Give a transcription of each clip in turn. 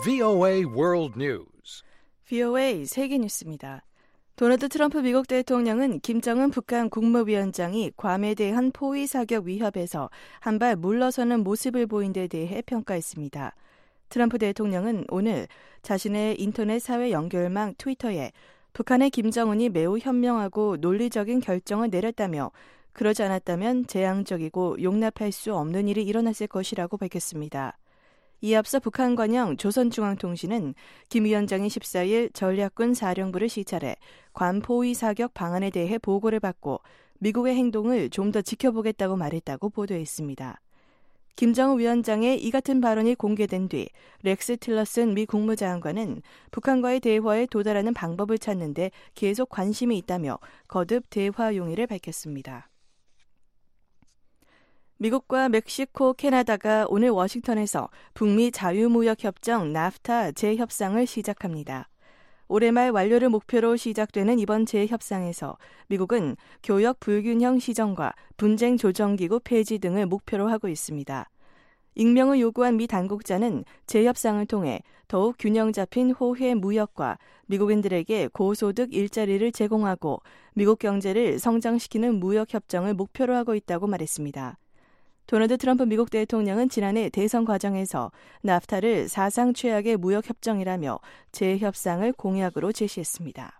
VOA World News. VOA 세계 뉴스입니다. 도널드 트럼프 미국 대통령은 김정은 북한 국무위원장이 괌에 대한 포위 사격 위협에서 한 발 물러서는 모습을 보인 데 대해 평가했습니다. 트럼프 대통령은 오늘 자신의 인터넷 사회 연결망 트위터에 북한의 김정은이 매우 현명하고 논리적인 결정을 내렸다며 그러지 않았다면 재앙적이고 용납할 수 없는 일이 일어났을 것이라고 밝혔습니다. 이에 앞서 북한 관영 조선중앙통신은 김 위원장이 14일 전략군 사령부를 시찰해 괌 포위 사격 방안에 대해 보고를 받고 미국의 행동을 좀 더 지켜보겠다고 말했다고 보도했습니다. 김정은 위원장의 이 같은 발언이 공개된 뒤 렉스 틸러슨 미 국무장관은 북한과의 대화에 도달하는 방법을 찾는 데 계속 관심이 있다며 거듭 대화 용의를 밝혔습니다. 미국과 멕시코, 캐나다가 오늘 워싱턴에서 북미 자유무역협정 나프타 재협상을 시작합니다. 올해 말 완료를 목표로 시작되는 이번 재협상에서 미국은 교역 불균형 시정과 분쟁 조정기구 폐지 등을 목표로 하고 있습니다. 익명을 요구한 미 당국자는 재협상을 통해 더욱 균형 잡힌 호혜 무역과 미국인들에게 고소득 일자리를 제공하고 미국 경제를 성장시키는 무역협정을 목표로 하고 있다고 말했습니다. 도널드 트럼프 미국 대통령은 지난해 대선 과정에서 나프타를 사상 최악의 무역협정이라며 재협상을 공약으로 제시했습니다.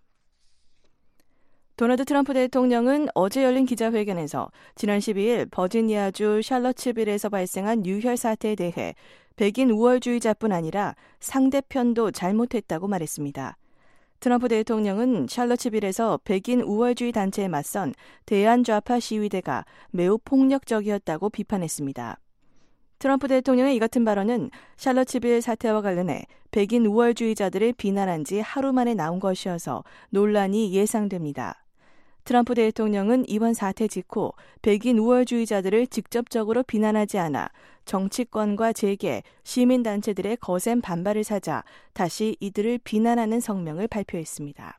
도널드 트럼프 대통령은 어제 열린 기자회견에서 지난 12일 버지니아주 샬럿츠빌에서 발생한 유혈 사태에 대해 백인 우월주의자뿐 아니라 상대편도 잘못했다고 말했습니다. 트럼프 대통령은 샬럿츠빌에서 백인 우월주의 단체에 맞선 대한좌파 시위대가 매우 폭력적이었다고 비판했습니다. 트럼프 대통령의 이 같은 발언은 샬럿츠빌 사태와 관련해 백인 우월주의자들을 비난한 지 하루 만에 나온 것이어서 논란이 예상됩니다. 트럼프 대통령은 이번 사태 직후 백인 우월주의자들을 직접적으로 비난하지 않아 정치권과 재계, 시민단체들의 거센 반발을 사자 다시 이들을 비난하는 성명을 발표했습니다.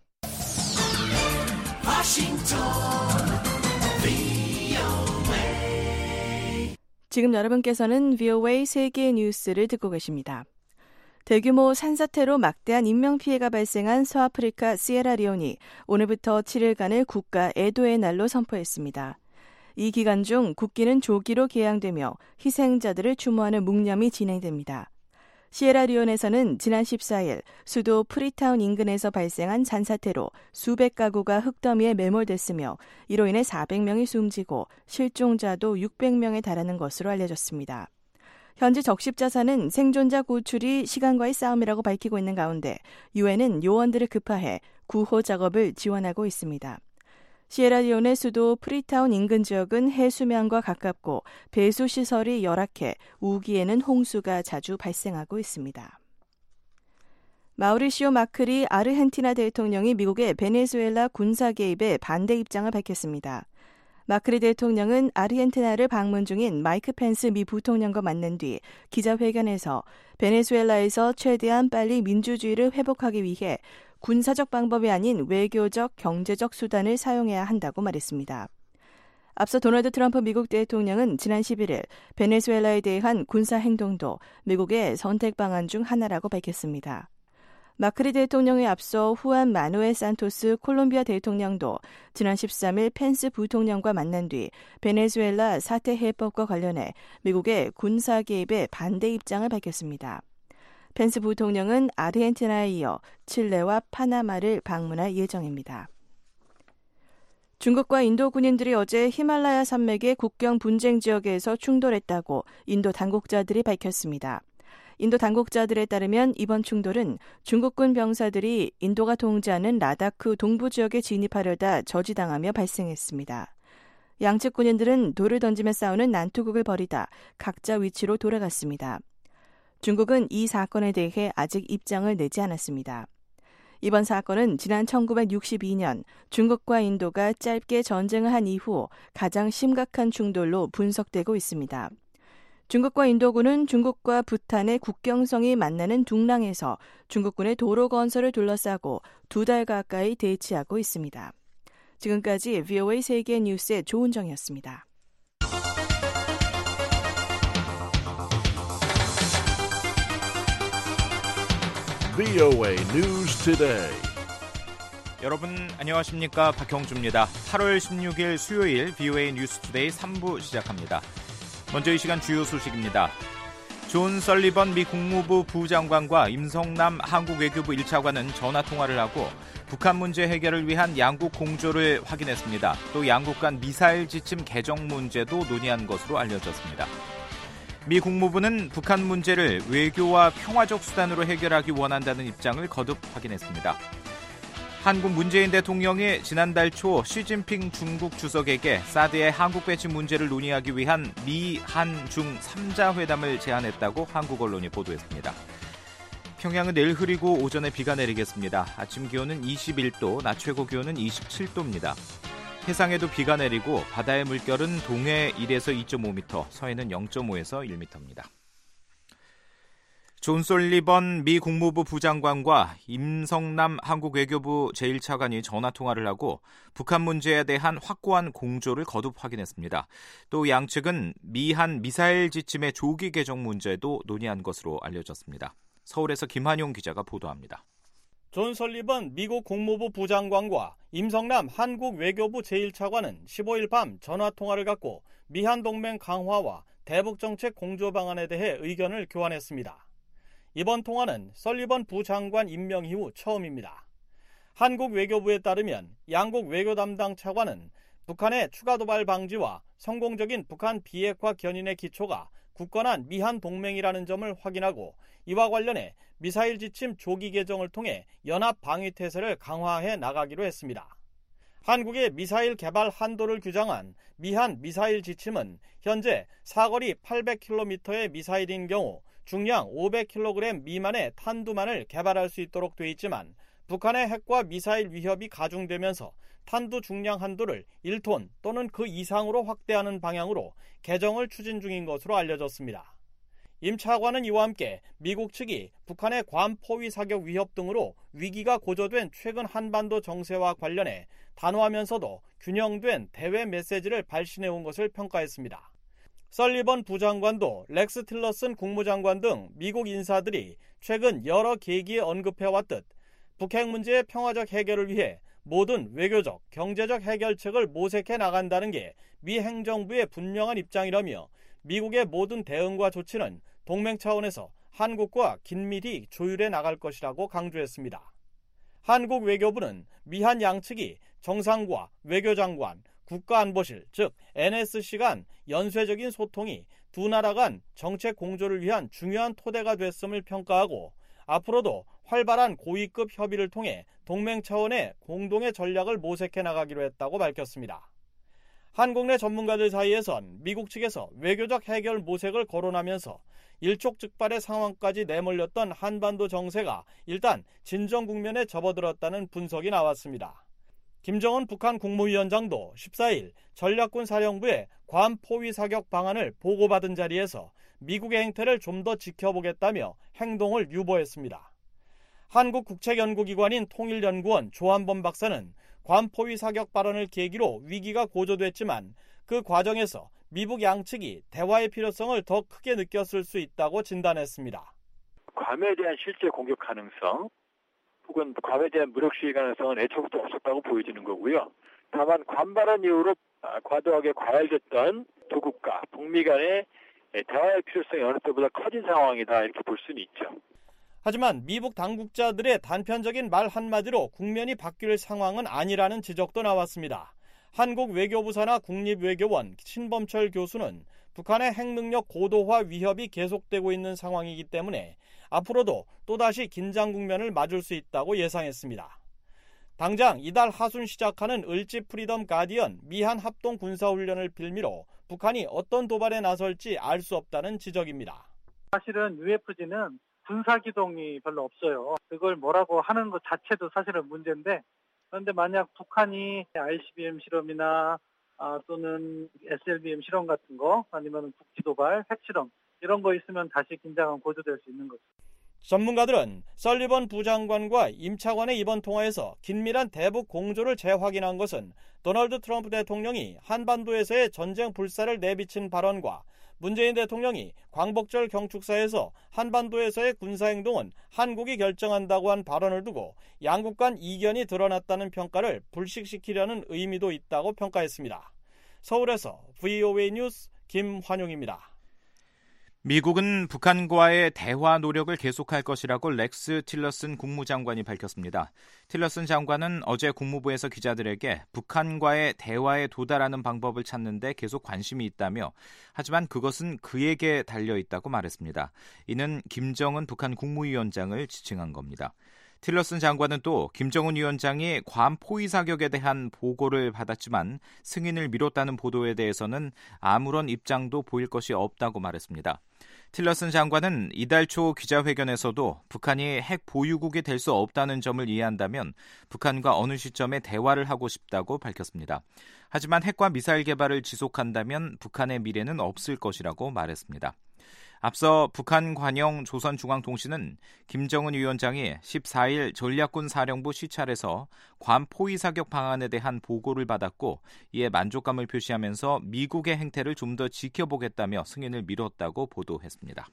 지금 여러분께서는 VOA 세계 뉴스를 듣고 계십니다. 대규모 산사태로 막대한 인명피해가 발생한 서아프리카 시에라리온이 오늘부터 7일간을 국가 애도의 날로 선포했습니다. 이 기간 중 국기는 조기로 개양되며 희생자들을 추모하는 묵념이 진행됩니다. 시에라리온에서는 지난 14일 수도 프리타운 인근에서 발생한 산사태로 수백 가구가 흙더미에 매몰됐으며 이로 인해 400명이 숨지고 실종자도 600명에 달하는 것으로 알려졌습니다. 현재 적십자사는 생존자 구출이 시간과의 싸움이라고 밝히고 있는 가운데 유엔은 요원들을 급파해 구호 작업을 지원하고 있습니다. 시에라리온의 수도 프리타운 인근 지역은 해수면과 가깝고 배수시설이 열악해 우기에는 홍수가 자주 발생하고 있습니다. 마우리시오 마크리 아르헨티나 대통령이 미국의 베네수엘라 군사 개입에 반대 입장을 밝혔습니다. 마크리 대통령은 아르헨티나를 방문 중인 마이크 펜스 미 부통령과 만난 뒤 기자회견에서 베네수엘라에서 최대한 빨리 민주주의를 회복하기 위해 군사적 방법이 아닌 외교적, 경제적 수단을 사용해야 한다고 말했습니다. 앞서 도널드 트럼프 미국 대통령은 지난 11일 베네수엘라에 대한 군사 행동도 미국의 선택 방안 중 하나라고 밝혔습니다. 마크리 대통령에 앞서 후안 마누엘 산토스 콜롬비아 대통령도 지난 13일 펜스 부통령과 만난 뒤 베네수엘라 사태 해법과 관련해 미국의 군사 개입에 반대 입장을 밝혔습니다. 펜스 부통령은 아르헨티나에 이어 칠레와 파나마를 방문할 예정입니다. 중국과 인도 군인들이 어제 히말라야 산맥의 국경 분쟁 지역에서 충돌했다고 인도 당국자들이 밝혔습니다. 인도 당국자들에 따르면 이번 충돌은 중국군 병사들이 인도가 통제하는 라다크 동부 지역에 진입하려다 저지당하며 발생했습니다. 양측 군인들은 돌을 던지며 싸우는 난투극을 벌이다 각자 위치로 돌아갔습니다. 중국은 이 사건에 대해 아직 입장을 내지 않았습니다. 이번 사건은 지난 1962년 중국과 인도가 짧게 전쟁을 한 이후 가장 심각한 충돌로 분석되고 있습니다. 중국과 인도군은 중국과 부탄의 국경성이 만나는 둥랑에서 중국군의 도로 건설을 둘러싸고 2달 가까이 대치하고 있습니다. 지금까지 VOA 세계 뉴스의 조은정이었습니다. VOA News Today. 여러분 안녕하십니까? 박형주입니다. 8월 16일 수요일 VOA 뉴스 투데이 3부 시작합니다. 먼저 이 시간 주요 소식입니다. 존 설리번 미 국무부 부장관과 임성남 한국 외교부 1차관은 전화통화를 하고 북한 문제 해결을 위한 양국 공조를 확인했습니다. 또 양국 간 미사일 지침 개정 문제도 논의한 것으로 알려졌습니다. 미 국무부는 북한 문제를 외교와 평화적 수단으로 해결하기 원한다는 입장을 거듭 확인했습니다. 한국 문재인 대통령이 지난달 초 시진핑 중국 주석에게 사드의 한국 배치 문제를 논의하기 위한 미, 한, 중 3자 회담을 제안했다고 한국 언론이 보도했습니다. 평양은 내일 흐리고 오전에 비가 내리겠습니다. 아침 기온은 21도, 낮 최고 기온은 27도입니다. 해상에도 비가 내리고 바다의 물결은 동해 1에서 2.5m, 서해는 0.5에서 1m입니다. 존 설리번 미 국무부 부장관과 임성남 한국 외교부 제1차관이 전화통화를 하고 북한 문제에 대한 확고한 공조를 거듭 확인했습니다. 또 양측은 미한 미사일 지침의 조기 개정 문제도 논의한 것으로 알려졌습니다. 서울에서 김한용 기자가 보도합니다. 존 설리번 미국 국무부 부장관과 임성남 한국 외교부 제1차관은 15일 밤 전화통화를 갖고 미한 동맹 강화와 대북정책 공조 방안에 대해 의견을 교환했습니다. 이번 통화는 설리번 부장관 임명 이후 처음입니다. 한국 외교부에 따르면 양국 외교 담당 차관은 북한의 추가 도발 방지와 성공적인 북한 비핵화 견인의 기초가 굳건한 미한 동맹이라는 점을 확인하고 이와 관련해 미사일 지침 조기 개정을 통해 연합 방위 태세를 강화해 나가기로 했습니다. 한국의 미사일 개발 한도를 규정한 미한 미사일 지침은 현재 사거리 800km의 미사일인 경우 중량 500kg 미만의 탄두만을 개발할 수 있도록 돼 있지만 북한의 핵과 미사일 위협이 가중되면서 탄두 중량 한도를 1톤 또는 그 이상으로 확대하는 방향으로 개정을 추진 중인 것으로 알려졌습니다. 임 차관은 이와 함께 미국 측이 북한의 괌 포위 사격 위협 등으로 위기가 고조된 최근 한반도 정세와 관련해 단호하면서도 균형된 대외 메시지를 발신해온 것을 평가했습니다. 설리번 부장관도 렉스 틸러슨 국무장관 등 미국 인사들이 최근 여러 계기에 언급해왔듯 북핵 문제의 평화적 해결을 위해 모든 외교적, 경제적 해결책을 모색해 나간다는 게 미 행정부의 분명한 입장이라며 미국의 모든 대응과 조치는 동맹 차원에서 한국과 긴밀히 조율해 나갈 것이라고 강조했습니다. 한국 외교부는 미한 양측이 정상과 외교장관, 국가안보실, 즉 NSC 간 연쇄적인 소통이 두 나라 간 정책 공조를 위한 중요한 토대가 됐음을 평가하고 앞으로도 활발한 고위급 협의를 통해 동맹 차원의 공동의 전략을 모색해 나가기로 했다고 밝혔습니다. 한국 내 전문가들 사이에선 미국 측에서 외교적 해결 모색을 거론하면서 일촉즉발의 상황까지 내몰렸던 한반도 정세가 일단 진정 국면에 접어들었다는 분석이 나왔습니다. 김정은 북한 국무위원장도 14일 전략군 사령부의 괌 포위 사격 방안을 보고받은 자리에서 미국의 행태를 좀 더 지켜보겠다며 행동을 유보했습니다. 한국 국책연구기관인 통일연구원 조한범 박사는 괌 포위 사격 발언을 계기로 위기가 고조됐지만 그 과정에서 미북 양측이 대화의 필요성을 더 크게 느꼈을 수 있다고 진단했습니다. 괌에 대한 실제 공격 가능성 혹은 괌에 대한 무력 시위 가능성은 애초부터 없었다고 보여지는 거고요. 다만 괌 발언 이후로 과도하게 과열됐던 두 국가, 북미 간의 대화의 필요성이 어느 때보다 커진 상황이다 이렇게 볼 수는 있죠. 하지만 미국 당국자들의 단편적인 말 한마디로 국면이 바뀔 상황은 아니라는 지적도 나왔습니다. 한국 외교부사나 국립외교원 신범철 교수는 북한의 핵능력 고도화 위협이 계속되고 있는 상황이기 때문에 앞으로도 또다시 긴장 국면을 맞을 수 있다고 예상했습니다. 당장 이달 하순 시작하는 을지 프리덤 가디언 미한 합동 군사훈련을 빌미로 북한이 어떤 도발에 나설지 알 수 없다는 지적입니다. 사실은 UFG는 군사기동이 별로 없어요. 그걸 뭐라고 하는 것 자체도 사실은 문제인데 그런데 만약 북한이 ICBM 실험이나 또는 SLBM 실험 같은 거 아니면 국지도발, 핵실험 이런 거 있으면 다시 긴장은 고조될 수 있는 거죠. 전문가들은 설리번 부장관과 임 차관의 이번 통화에서 긴밀한 대북 공조를 재확인한 것은 도널드 트럼프 대통령이 한반도에서의 전쟁 불사를 내비친 발언과 문재인 대통령이 광복절 경축사에서 한반도에서의 군사행동은 한국이 결정한다고 한 발언을 두고 양국 간 이견이 드러났다는 평가를 불식시키려는 의미도 있다고 평가했습니다. 서울에서 VOA 뉴스 김환용입니다. 미국은 북한과의 대화 노력을 계속할 것이라고 렉스 틸러슨 국무장관이 밝혔습니다. 틸러슨 장관은 어제 국무부에서 기자들에게 북한과의 대화에 도달하는 방법을 찾는 데 계속 관심이 있다며 하지만 그것은 그에게 달려있다고 말했습니다. 이는 김정은 북한 국무위원장을 지칭한 겁니다. 틸러슨 장관은 또 김정은 위원장이 괌 포위 사격에 대한 보고를 받았지만 승인을 미뤘다는 보도에 대해서는 아무런 입장도 보일 것이 없다고 말했습니다. 틸러슨 장관은 이달 초 기자회견에서도 북한이 핵 보유국이 될 수 없다는 점을 이해한다면 북한과 어느 시점에 대화를 하고 싶다고 밝혔습니다. 하지만 핵과 미사일 개발을 지속한다면 북한의 미래는 없을 것이라고 말했습니다. 앞서 북한 관영 조선중앙통신은 김정은 위원장이 14일 전략군 사령부 시찰에서 괌 포위 사격 방안에 대한 보고를 받았고 이에 만족감을 표시하면서 미국의 행태를 좀 더 지켜보겠다며 승인을 미뤘다고 보도했습니다.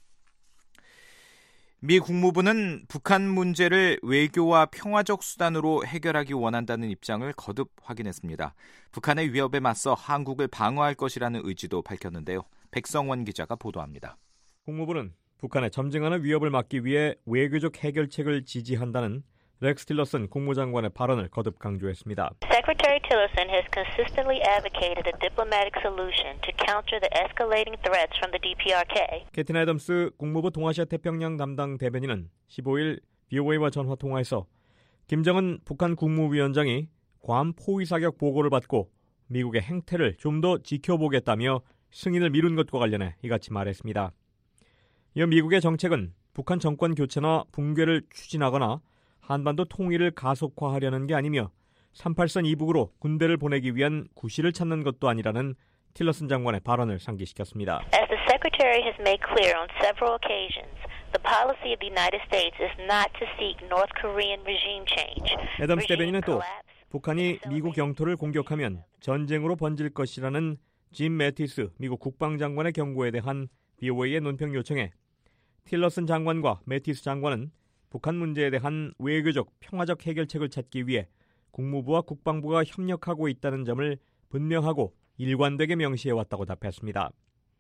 미 국무부는 북한 문제를 외교와 평화적 수단으로 해결하기 원한다는 입장을 거듭 확인했습니다. 북한의 위협에 맞서 한국을 방어할 것이라는 의지도 밝혔는데요. 백성원 기자가 보도합니다. 국무부는 북한의 점증하는 위협을 막기 위해 외교적 해결책을 지지한다는 렉스 틸러슨 국무장관의 발언을 거듭 강조했습니다. Secretary Tillerson has consistently advocated a diplomatic solution to counter the escalating threats from the DPRK. 캐틴 애덤스 국무부 동아시아 태평양 담당 대변인은 15일 VOA와 전화 통화에서 김정은 북한 국무위원장이 괌 포위 사격 보고를 받고 미국의 행태를 좀 더 지켜보겠다며 승인을 미룬 것과 관련해 이같이 말했습니다. 이어 미국의 정책은 북한 정권 교체나 붕괴를 추진하거나 한반도 통일을 가속화하려는 게 아니며 38선 이북으로 군대를 보내기 위한 구실을 찾는 것도 아니라는 틸러슨 장관의 발언을 상기시켰습니다. As the Secretary has made clear on several occasions, the policy of the United States is not to seek North Korean regime change. 애덤스 대변인은 또 북한이 미국 영토를 공격하면 전쟁으로 번질 것이라는 짐 매티스 미국 국방장관의 경고에 대한 VOA의 논평 요청에 틸러슨 장관과 매티스 장관은 북한 문제에 대한 외교적 평화적 해결책을 찾기 위해 국무부와 국방부가 협력하고 있다는 점을 분명하고 일관되게 명시해왔다고 답했습니다.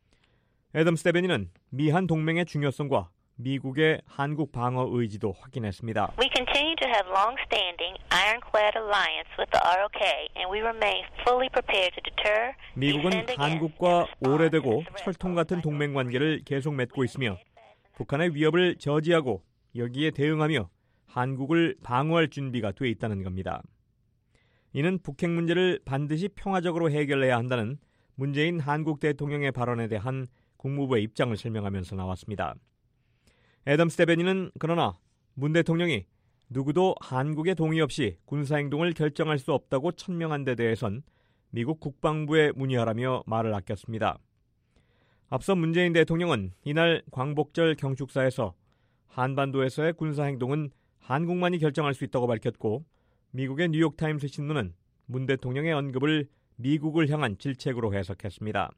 애덤스 대변인은 미한 동맹의 중요성과 미국의 한국 방어 의지도 확인했습니다. We continue to have long-standing ironclad alliance with the ROK and we remain fully prepared to deter. 미국은 한국과 오래되고 철통 같은 동맹 관계를 계속 맺고 있으며 북한의 위협을 저지하고 여기에 대응하며 한국을 방어할 준비가 돼 있다는 겁니다. 이는 북핵 문제를 반드시 평화적으로 해결해야 한다는 문재인 한국 대통령의 발언에 대한 국무부의 입장을 설명하면서 나왔습니다. 애덤스 대변인은 그러나 문 대통령이 누구도 한국의 동의 없이 군사행동을 결정할 수 없다고 천명한 데 대해선 미국 국방부에 문의하라며 말을 아꼈습니다. 앞서 문재인 대통령은 이날 광복절 경축사에서 한반도에서의 군사행동은 한국만이 결정할 수 있다고 밝혔고 미국의 뉴욕타임스 신문은 문 대통령의 언급을 미국을 향한 질책으로 해석했습니다.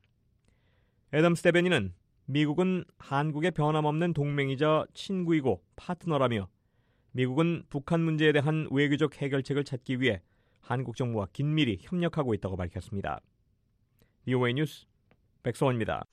애덤스 대변인은 미국은 한국의 변함없는 동맹이자 친구이고 파트너라며 미국은 북한 문제에 대한 외교적 해결책을 찾기 위해 한국 정부와 긴밀히 협력하고 있다고 밝혔습니다. VOA 뉴스 백성원입니다.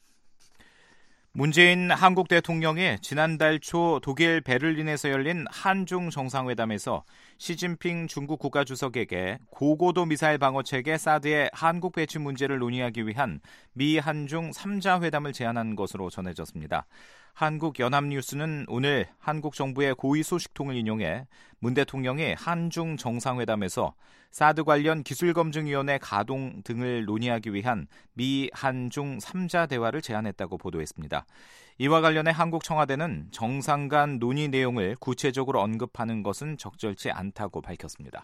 문재인 한국 대통령이 지난달 초 독일 베를린에서 열린 한중 정상회담에서 시진핑 중국 국가주석에게 고고도 미사일 방어체계 사드의 한국 배치 문제를 논의하기 위한 미 한중 3자 회담을 제안한 것으로 전해졌습니다. 한국연합뉴스는 오늘 한국 정부의 고위 소식통을 인용해 문 대통령이 한중 정상회담에서 사드 관련 기술검증위원회 가동 등을 논의하기 위한 미 한중 3자 대화를 제안했다고 보도했습니다. 이와 관련해 한국 청와대는 정상 간 논의 내용을 구체적으로 언급하는 것은 적절치 않다고 밝혔습니다.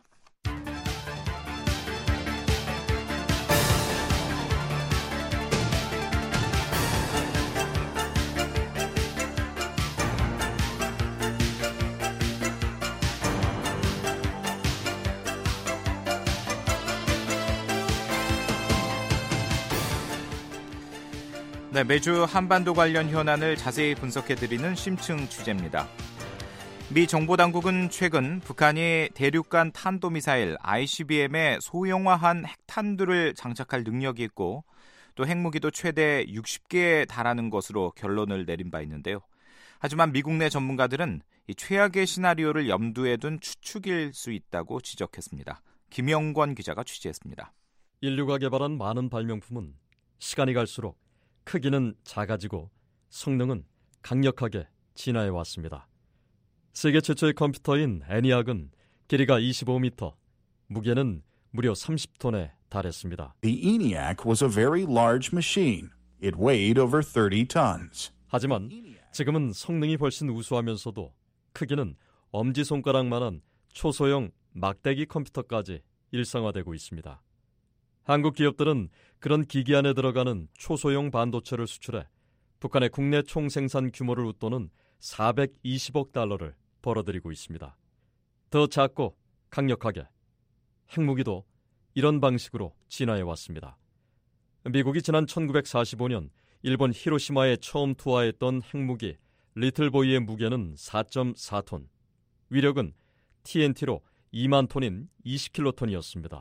네, 매주 한반도 관련 현안을 자세히 분석해드리는 심층 취재입니다. 미 정보당국은 최근 북한이 대륙간 탄도미사일 ICBM에 소형화한 핵탄두를 장착할 능력이 있고 또 핵무기도 최대 60개에 달하는 것으로 결론을 내린 바 있는데요. 하지만 미국 내 전문가들은 이 최악의 시나리오를 염두에 둔 추측일 수 있다고 지적했습니다. 김영권 기자가 취재했습니다. 인류가 개발한 많은 발명품은 시간이 갈수록 크기는 작아지고 성능은 강력하게 진화해 왔습니다. 세계 최초의 컴퓨터인 ENIAC은 길이가 25m, 무게는 무려 30톤에 달했습니다. The ENIAC was a very large machine. It weighed over 30 tons. 하지만 지금은 성능이 훨씬 우수하면서도 크기는 엄지손가락만한 초소형 막대기 컴퓨터까지 일상화되고 있습니다. 한국 기업들은 그런 기기 안에 들어가는 초소형 반도체를 수출해 북한의 국내 총생산 규모를 웃도는 420억 달러를 벌어들이고 있습니다. 더 작고 강력하게 핵무기도 이런 방식으로 진화해 왔습니다. 미국이 지난 1945년 일본 히로시마에 처음 투하했던 핵무기 리틀보이의 무게는 4.4톤, 위력은 TNT로 2만 톤인 20킬로톤이었습니다.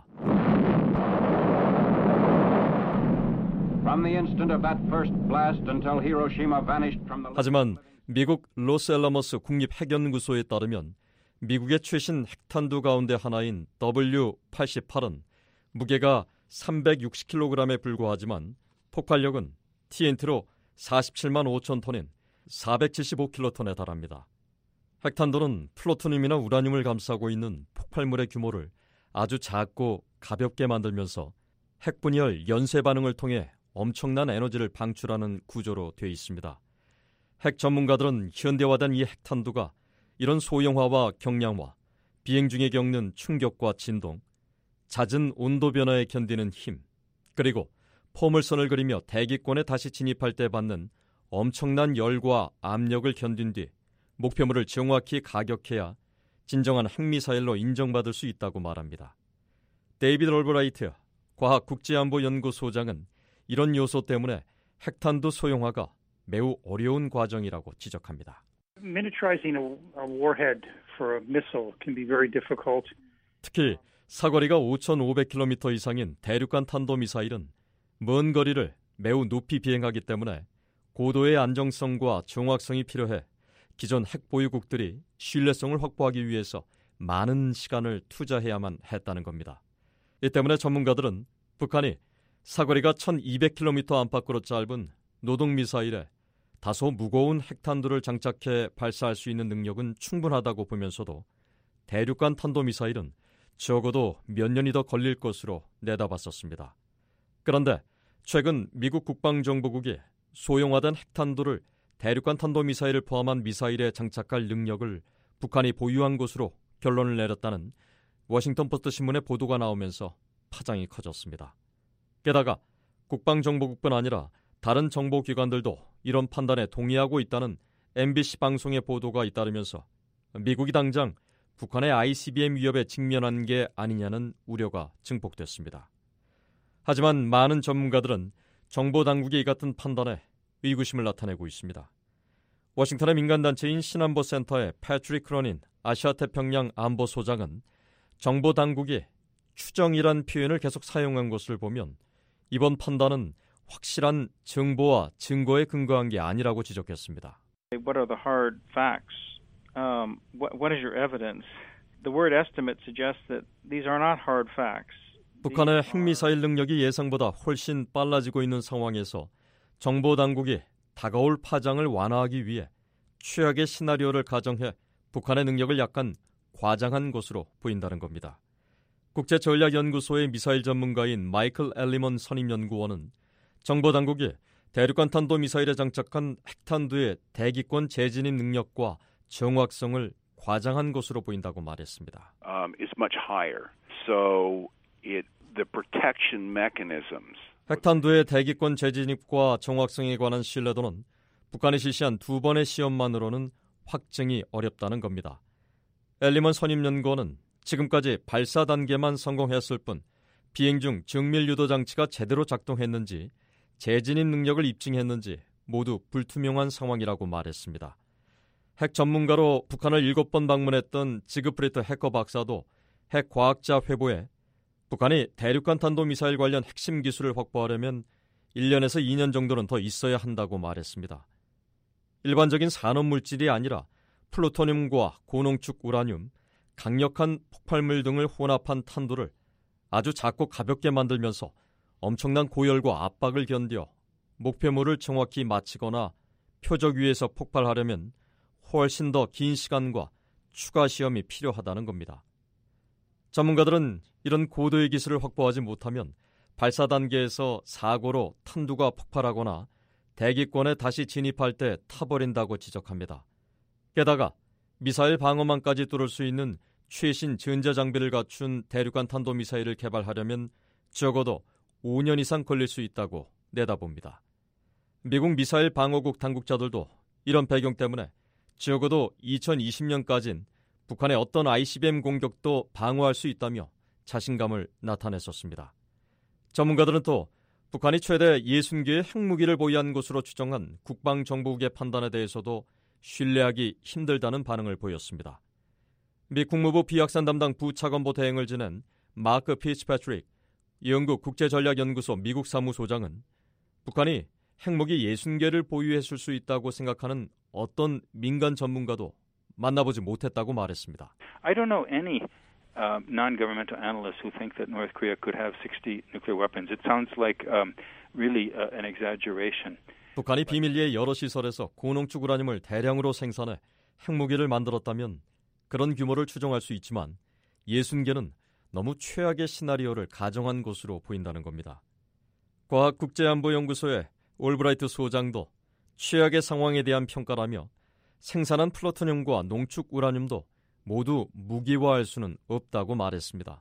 하지만 미국 로스앨러머스 국립핵연구소에 따르면 미국의 최신 핵탄두 가운데 하나인 W-88은 무게가 360kg에 불과하지만 폭발력은 TNT로 47만 5천 톤인 475킬로톤에 달합니다. 핵탄두는 플루토늄이나 우라늄을 감싸고 있는 폭발물의 규모를 아주 작고 가볍게 만들면서 핵분열 연쇄 반응을 통해 엄청난 에너지를 방출하는 구조로 되어 있습니다. 핵 전문가들은 현대화된 이 핵탄두가 이런 소형화와 경량화, 비행 중에 겪는 충격과 진동, 잦은 온도 변화에 견디는 힘, 그리고 포물선을 그리며 대기권에 다시 진입할 때 받는 엄청난 열과 압력을 견딘 뒤 목표물을 정확히 가격해야 진정한 핵미사일로 인정받을 수 있다고 말합니다. 데이비드 올브라이트 과학국제안보연구소장은 이런 요소 때문에 핵탄두 소형화가 매우 어려운 과정이라고 지적합니다. Miniaturizing a warhead for a missile can be very difficult. 특히 사거리가 5,500km 이상인 대륙간 탄도미사일은 먼 거리를 매우 높이 비행하기 때문에 고도의 안정성과 정확성이 필요해 기존 핵보유국들이 신뢰성을 확보하기 위해서 많은 시간을 투자해야만 했다는 겁니다. 이 때문에 전문가들은 북한이 사거리가 1,200km 안팎으로 짧은 노동미사일에 다소 무거운 핵탄두를 장착해 발사할 수 있는 능력은 충분하다고 보면서도 대륙간 탄도미사일은 적어도 몇 년이 더 걸릴 것으로 내다봤었습니다. 그런데 최근 미국 국방정보국이 소형화된 핵탄두를 대륙간 탄도미사일을 포함한 미사일에 장착할 능력을 북한이 보유한 것으로 결론을 내렸다는 워싱턴포스트 신문의 보도가 나오면서 파장이 커졌습니다. 게다가 국방정보국뿐 아니라 다른 정보기관들도 이런 판단에 동의하고 있다는 MBC 방송의 보도가 잇따르면서 미국이 당장 북한의 ICBM 위협에 직면한 게 아니냐는 우려가 증폭됐습니다. 하지만 많은 전문가들은 정보당국의 이 같은 판단에 의구심을 나타내고 있습니다. 워싱턴의 민간단체인 신안보센터의 패트릭 크로닌 아시아태평양 안보소장은 정보당국이 추정이란 표현을 계속 사용한 것을 보면 이번 판단은 확실한 정보와 증거에 근거한 게 아니라고 지적했습니다. What are the hard facts? What is your evidence? The word estimate suggests that these are not hard facts. 북한의 핵미사일 능력이 예상보다 훨씬 빨라지고 있는 상황에서 정보당국이 다가올 파장을 완화하기 위해 최악의 시나리오를 가정해 북한의 능력을 약간 과장한 것으로 보인다는 겁니다. 국제전략연구소의 미사일 전문가인 마이클 엘리먼 선임연구원은 정보당국이 대륙간 탄도미사일에 장착한 핵탄두의 대기권 재진입 능력과 정확성을 과장한 것으로 보인다고 말했습니다. It's much higher. So the protection mechanisms. 핵탄두의 대기권 재진입과 정확성에 관한 신뢰도는 북한이 실시한 2번의 시험만으로는 확증이 어렵다는 겁니다. 엘리먼 선임연구원은 지금까지 발사 단계만 성공했을 뿐 비행 중 정밀 유도 장치가 제대로 작동했는지 재진입 능력을 입증했는지 모두 불투명한 상황이라고 말했습니다. 핵 전문가로 북한을 7번 방문했던 지그프리트 해커 박사도 핵 과학자 회보에 북한이 대륙간 탄도미사일 관련 핵심 기술을 확보하려면 1년에서 2년 정도는 더 있어야 한다고 말했습니다. 일반적인 산업물질이 아니라 플루토늄과 고농축 우라늄, 강력한 폭발물 등을 혼합한 탄두를 아주 작고 가볍게 만들면서 엄청난 고열과 압박을 견뎌 목표물을 정확히 맞히거나 표적 위에서 폭발하려면 훨씬 더 긴 시간과 추가 시험이 필요하다는 겁니다. 전문가들은 이런 고도의 기술을 확보하지 못하면 발사 단계에서 사고로 탄두가 폭발하거나 대기권에 다시 진입할 때 타버린다고 지적합니다. 게다가 미사일 방어망까지 뚫을 수 있는 최신 전자장비를 갖춘 대륙간 탄도미사일을 개발하려면 적어도 5년 이상 걸릴 수 있다고 내다봅니다. 미국 미사일 방어국 당국자들도 이런 배경 때문에 적어도 2020년까지는 북한의 어떤 ICBM 공격도 방어할 수 있다며 자신감을 나타냈었습니다. 전문가들은 또 북한이 최대 60개의 핵무기를 보유한 것으로 추정한 국방정보국의 판단에 대해서도 신뢰하기 힘들다는 반응을 보였습니다. 미 국무부 비확산 담당 부차관보 대행을 지낸 마크 피츠패트릭 영국 국제전략연구소 미국 사무소장은 북한이 핵무기 60개를 보유했을 수 있다고 생각하는 어떤 민간 전문가도 만나보지 못했다고 말했습니다. I don't know any non-governmental analysts who think that North Korea could have 60 nuclear weapons. It sounds like really an exaggeration. 북한이 비밀리에 여러 시설에서 고농축 우라늄을 대량으로 생산해 핵무기를 만들었다면 그런 규모를 추정할 수 있지만 60개는 너무 최악의 시나리오를 가정한 것으로 보인다는 겁니다. 과학국제안보연구소의 올브라이트 소장도 최악의 상황에 대한 평가라며 생산한 플루토늄과 농축 우라늄도 모두 무기화할 수는 없다고 말했습니다.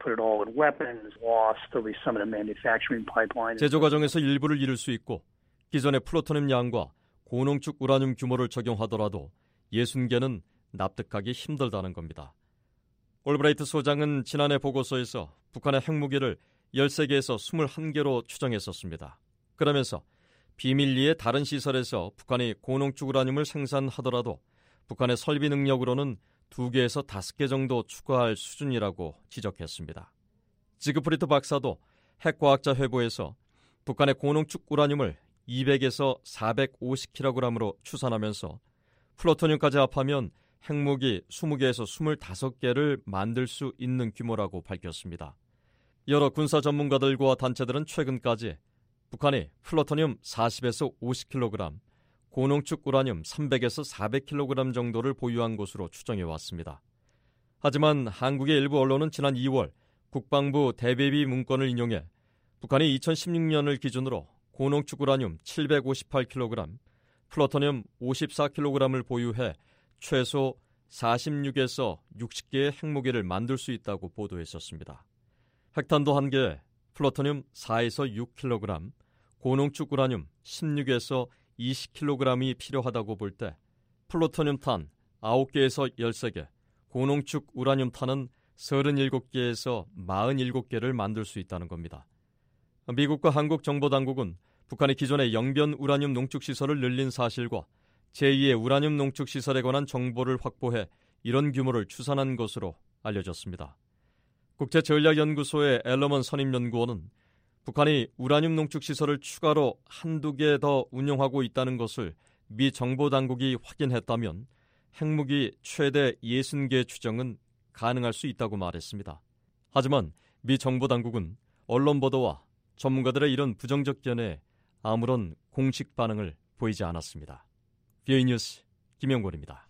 제조 과정에서 일부를 잃을 수 있고 기존의 플루토늄 양과 고농축 우라늄 규모를 적용하더라도 60개는 납득하기 힘들다는 겁니다. 올브라이트 소장은 지난해 보고서에서 북한의 핵무기를 13개에서 21개로 추정했었습니다. 그러면서 비밀리에 다른 시설에서 북한이 고농축 우라늄을 생산하더라도 북한의 설비 능력으로는 2개에서 5개 정도 추가할 수준이라고 지적했습니다. 지그프리트 박사도 핵과학자 회보에서 북한의 고농축 우라늄을 200에서 450kg으로 추산하면서 플루토늄까지 합하면 핵무기 20개에서 25개를 만들 수 있는 규모라고 밝혔습니다. 여러 군사 전문가들과 단체들은 최근까지 북한이 플루토늄 40에서 50kg, 고농축 우라늄 300에서 400kg 정도를 보유한 것으로 추정해왔습니다. 하지만 한국의 일부 언론은 지난 2월 국방부 대배비 문건을 인용해 북한이 2016년을 기준으로 고농축 우라늄 758kg, 플루토늄 54kg을 보유해 최소 46에서 60개의 핵무기를 만들 수 있다고 보도했었습니다. 핵탄도 1개에 플루토늄 4에서 6kg, 고농축 우라늄 16에서 20kg이 필요하다고 볼 때 플루토늄 탄 9개에서 13개, 고농축 우라늄 탄은 37개에서 47개를 만들 수 있다는 겁니다. 미국과 한국 정보당국은 북한이 기존의 영변 우라늄 농축시설을 늘린 사실과 제2의 우라늄 농축시설에 관한 정보를 확보해 이런 규모를 추산한 것으로 알려졌습니다. 국제전략연구소의 앨러먼 선임연구원은 북한이 우라늄 농축시설을 추가로 1-2개 더 운영하고 있다는 것을 미 정보당국이 확인했다면 핵무기 최대 60개 추정은 가능할 수 있다고 말했습니다. 하지만 미 정보당국은 언론 보도와 전문가들의 이런 부정적 견해에 아무런 공식 반응을 보이지 않았습니다. VOA 뉴스 김영권입니다.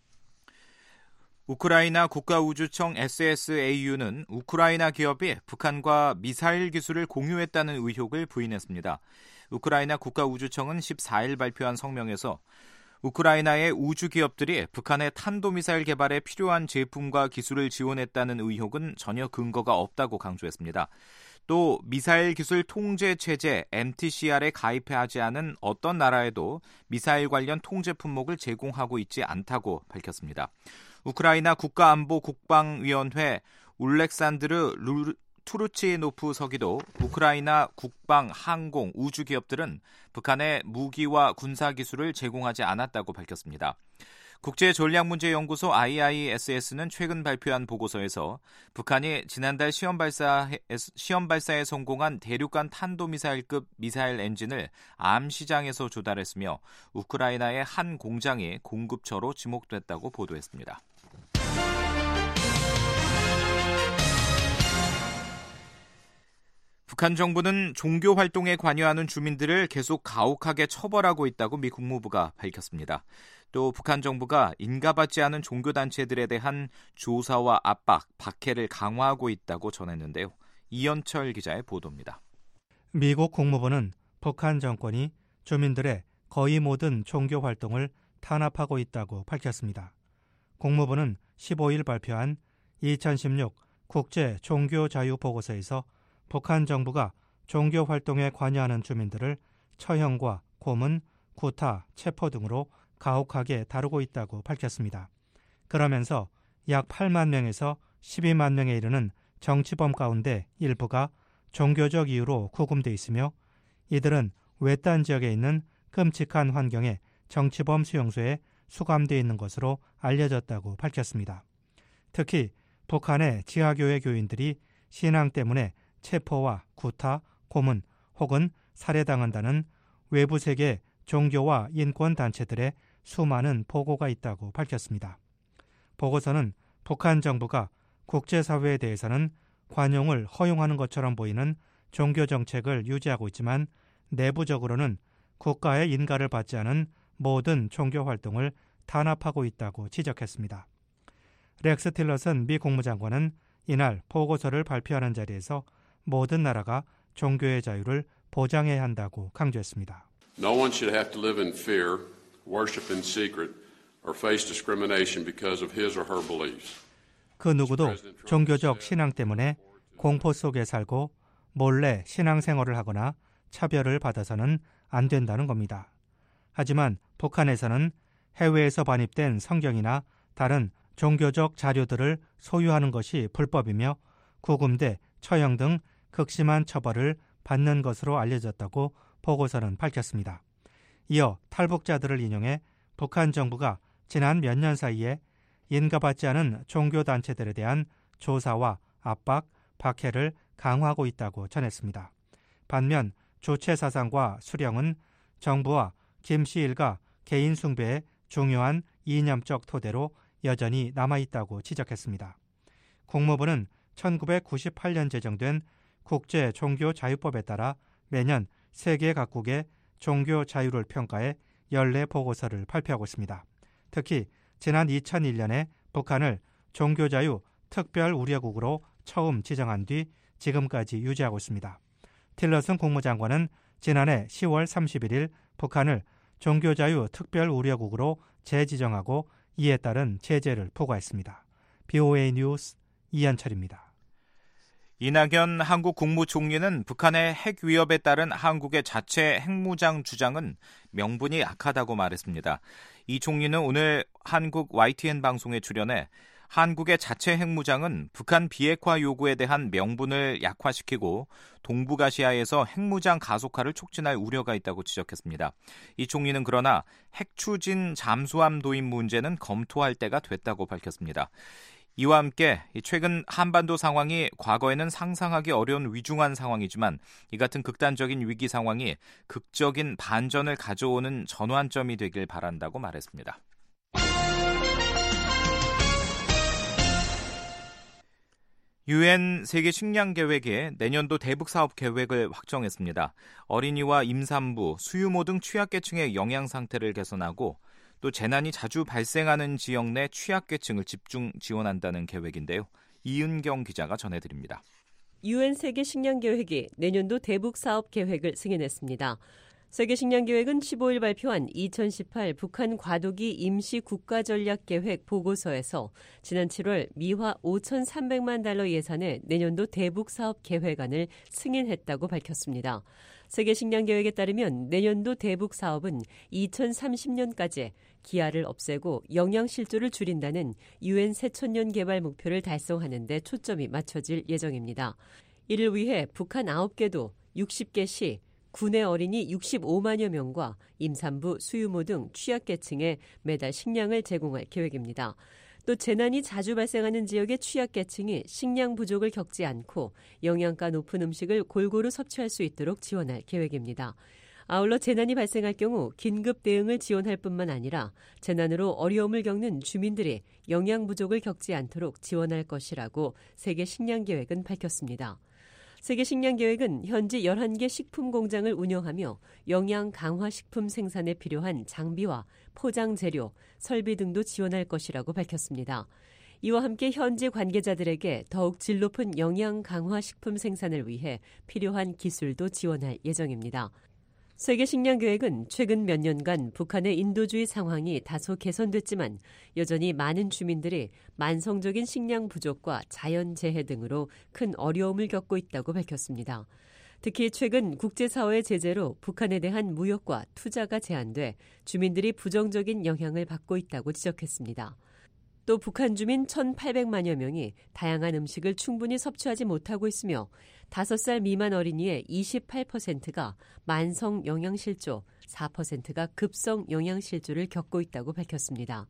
우크라이나 국가우주청 SSAU는 우크라이나 기업이 북한과 미사일 기술을 공유했다는 의혹을 부인했습니다. 우크라이나 국가우주청은 14일 발표한 성명에서 우크라이나의 우주 기업들이 북한의 탄도미사일 개발에 필요한 제품과 기술을 지원했다는 의혹은 전혀 근거가 없다고 강조했습니다. 또 미사일 기술 통제 체제 MTCR에 가입하지 않은 어떤 나라에도 미사일 관련 통제 품목을 제공하고 있지 않다고 밝혔습니다. 우크라이나 국가안보국방위원회 울렉산드르 투르치노프 서기도 우크라이나 국방, 항공, 우주 기업들은 북한에 무기와 군사 기술을 제공하지 않았다고 밝혔습니다. 국제전략문제연구소 IISS는 최근 발표한 보고서에서 북한이 지난달 시험 발사에 성공한 대륙간 탄도미사일급 미사일 엔진을 암 시장에서 조달했으며 우크라이나의 한 공장이 공급처로 지목됐다고 보도했습니다. 북한 정부는 종교 활동에 관여하는 주민들을 계속 가혹하게 처벌하고 있다고 미 국무부가 밝혔습니다. 또 북한 정부가 인가받지 않은 종교단체들에 대한 조사와 압박, 박해를 강화하고 있다고 전했는데요. 이현철 기자의 보도입니다. 미국 국무부는 북한 정권이 주민들의 거의 모든 종교 활동을 탄압하고 있다고 밝혔습니다. 국무부는 15일 발표한 2016 국제 종교 자유 보고서에서 북한 정부가 종교 활동에 관여하는 주민들을 처형과 고문, 구타, 체포 등으로 가혹하게 다루고 있다고 밝혔습니다. 그러면서 약 8만 명에서 12만 명에 이르는 정치범 가운데 일부가 종교적 이유로 구금돼 있으며 이들은 외딴 지역에 있는 끔찍한 환경의 정치범 수용소에 수감되어 있는 것으로 알려졌다고 밝혔습니다. 특히 북한의 지하교회 교인들이 신앙 때문에 체포와 구타, 고문 혹은 살해당한다는 외부 세계 종교와 인권단체들의 수많은 보고가 있다고 밝혔습니다. 보고서는 북한 정부가 국제사회에 대해서는 관용을 허용하는 것처럼 보이는 종교 정책을 유지하고 있지만 내부적으로는 국가의 인가를 받지 않은 모든 종교 활동을 탄압하고 있다고 지적했습니다. 렉스 틸러슨 미 국무장관은 이날 보고서를 발표하는 자리에서 모든 나라가 종교의 자유를 보장해야 한다고 강조했습니다. No one should have to live in fear, worship in secret, or face discrimination because of his or her beliefs. 그 누구도 종교적 신앙 때문에 공포 속에 살고 몰래 신앙생활을 하거나 차별을 받아서는 안 된다는 겁니다. 하지만 북한에서는 해외에서 반입된 성경이나 다른 종교적 자료들을 소유하는 것이 불법이며 구금돼 처형 등 극심한 처벌을 받는 것으로 알려졌다고 보고서는 밝혔습니다. 이어 탈북자들을 인용해 북한 정부가 지난 몇 년 사이에 인가받지 않은 종교단체들에 대한 조사와 압박, 박해를 강화하고 있다고 전했습니다. 반면 주체사상과 수령은 정부와 김씨 일가 개인 숭배의 중요한 이념적 토대로 여전히 남아있다고 지적했습니다. 국무부는 1998년 제정된 국제종교자유법에 따라 매년 세계 각국의 종교 자유를 평가해 연례 보고서를 발표하고 있습니다. 특히 지난 2001년에 북한을 종교자유 특별 우려국으로 처음 지정한 뒤 지금까지 유지하고 있습니다. 틸러슨 국무장관은 지난해 10월 31일 북한을 종교자유 특별 우려국으로 재지정하고 이에 따른 제재를 포고했습니다. BOA 뉴스 이한철입니다. 이낙연 한국 국무총리는 북한의 핵 위협에 따른 한국의 자체 핵무장 주장은 명분이 약하다고 말했습니다. 이 총리는 오늘 한국 YTN 방송에 출연해 한국의 자체 핵무장은 북한 비핵화 요구에 대한 명분을 약화시키고 동북아시아에서 핵무장 가속화를 촉진할 우려가 있다고 지적했습니다. 이 총리는 그러나 핵 추진 잠수함 도입 문제는 검토할 때가 됐다고 밝혔습니다. 이와 함께 최근 한반도 상황이 과거에는 상상하기 어려운 위중한 상황이지만 이 같은 극단적인 위기 상황이 극적인 반전을 가져오는 전환점이 되길 바란다고 말했습니다. UN 세계 식량 계획이 내년도 대북 사업 계획을 확정했습니다. 어린이와 임산부, 수유모 등 취약계층의 영양 상태를 개선하고 또 재난이 자주 발생하는 지역 내 취약계층을 집중 지원한다는 계획인데요. 이은경 기자가 전해드립니다. UN 세계식량계획이 내년도 대북 사업 계획을 승인했습니다. 세계식량계획은 15일 발표한 2018 북한 과도기 임시 국가전략계획 보고서에서 지난 7월 미화 5,300만 달러 예산의 내년도 대북 사업 계획안을 승인했다고 밝혔습니다. 세계식량계획에 따르면 내년도 대북 사업은 2030년까지 기아를 없애고 영양실조를 줄인다는 UN 새천년 개발 목표를 달성하는 데 초점이 맞춰질 예정입니다. 이를 위해 북한 9개도 60개 시, 군의 어린이 65만여 명과 임산부, 수유모 등 취약계층에 매달 식량을 제공할 계획입니다. 또 재난이 자주 발생하는 지역의 취약계층이 식량 부족을 겪지 않고 영양가 높은 음식을 골고루 섭취할 수 있도록 지원할 계획입니다. 아울러 재난이 발생할 경우 긴급 대응을 지원할 뿐만 아니라 재난으로 어려움을 겪는 주민들이 영양 부족을 겪지 않도록 지원할 것이라고 세계식량계획은 밝혔습니다. 세계식량계획은 현지 11개 식품 공장을 운영하며 영양 강화 식품 생산에 필요한 장비와 포장 재료, 설비 등도 지원할 것이라고 밝혔습니다. 이와 함께 현지 관계자들에게 더욱 질 높은 영양 강화 식품 생산을 위해 필요한 기술도 지원할 예정입니다. 세계식량계획은 최근 몇 년간 북한의 인도주의 상황이 다소 개선됐지만 여전히 많은 주민들이 만성적인 식량 부족과 자연재해 등으로 큰 어려움을 겪고 있다고 밝혔습니다. 특히 최근 국제사회의 제재로 북한에 대한 무역과 투자가 제한돼 주민들이 부정적인 영향을 받고 있다고 지적했습니다. 또 북한 주민 1,800만여 명이 다양한 음식을 충분히 섭취하지 못하고 있으며 5살 미만 어린이의 28%가 만성 영양실조, 4%가 급성 영양실조를 겪고 있다고 밝혔습니다.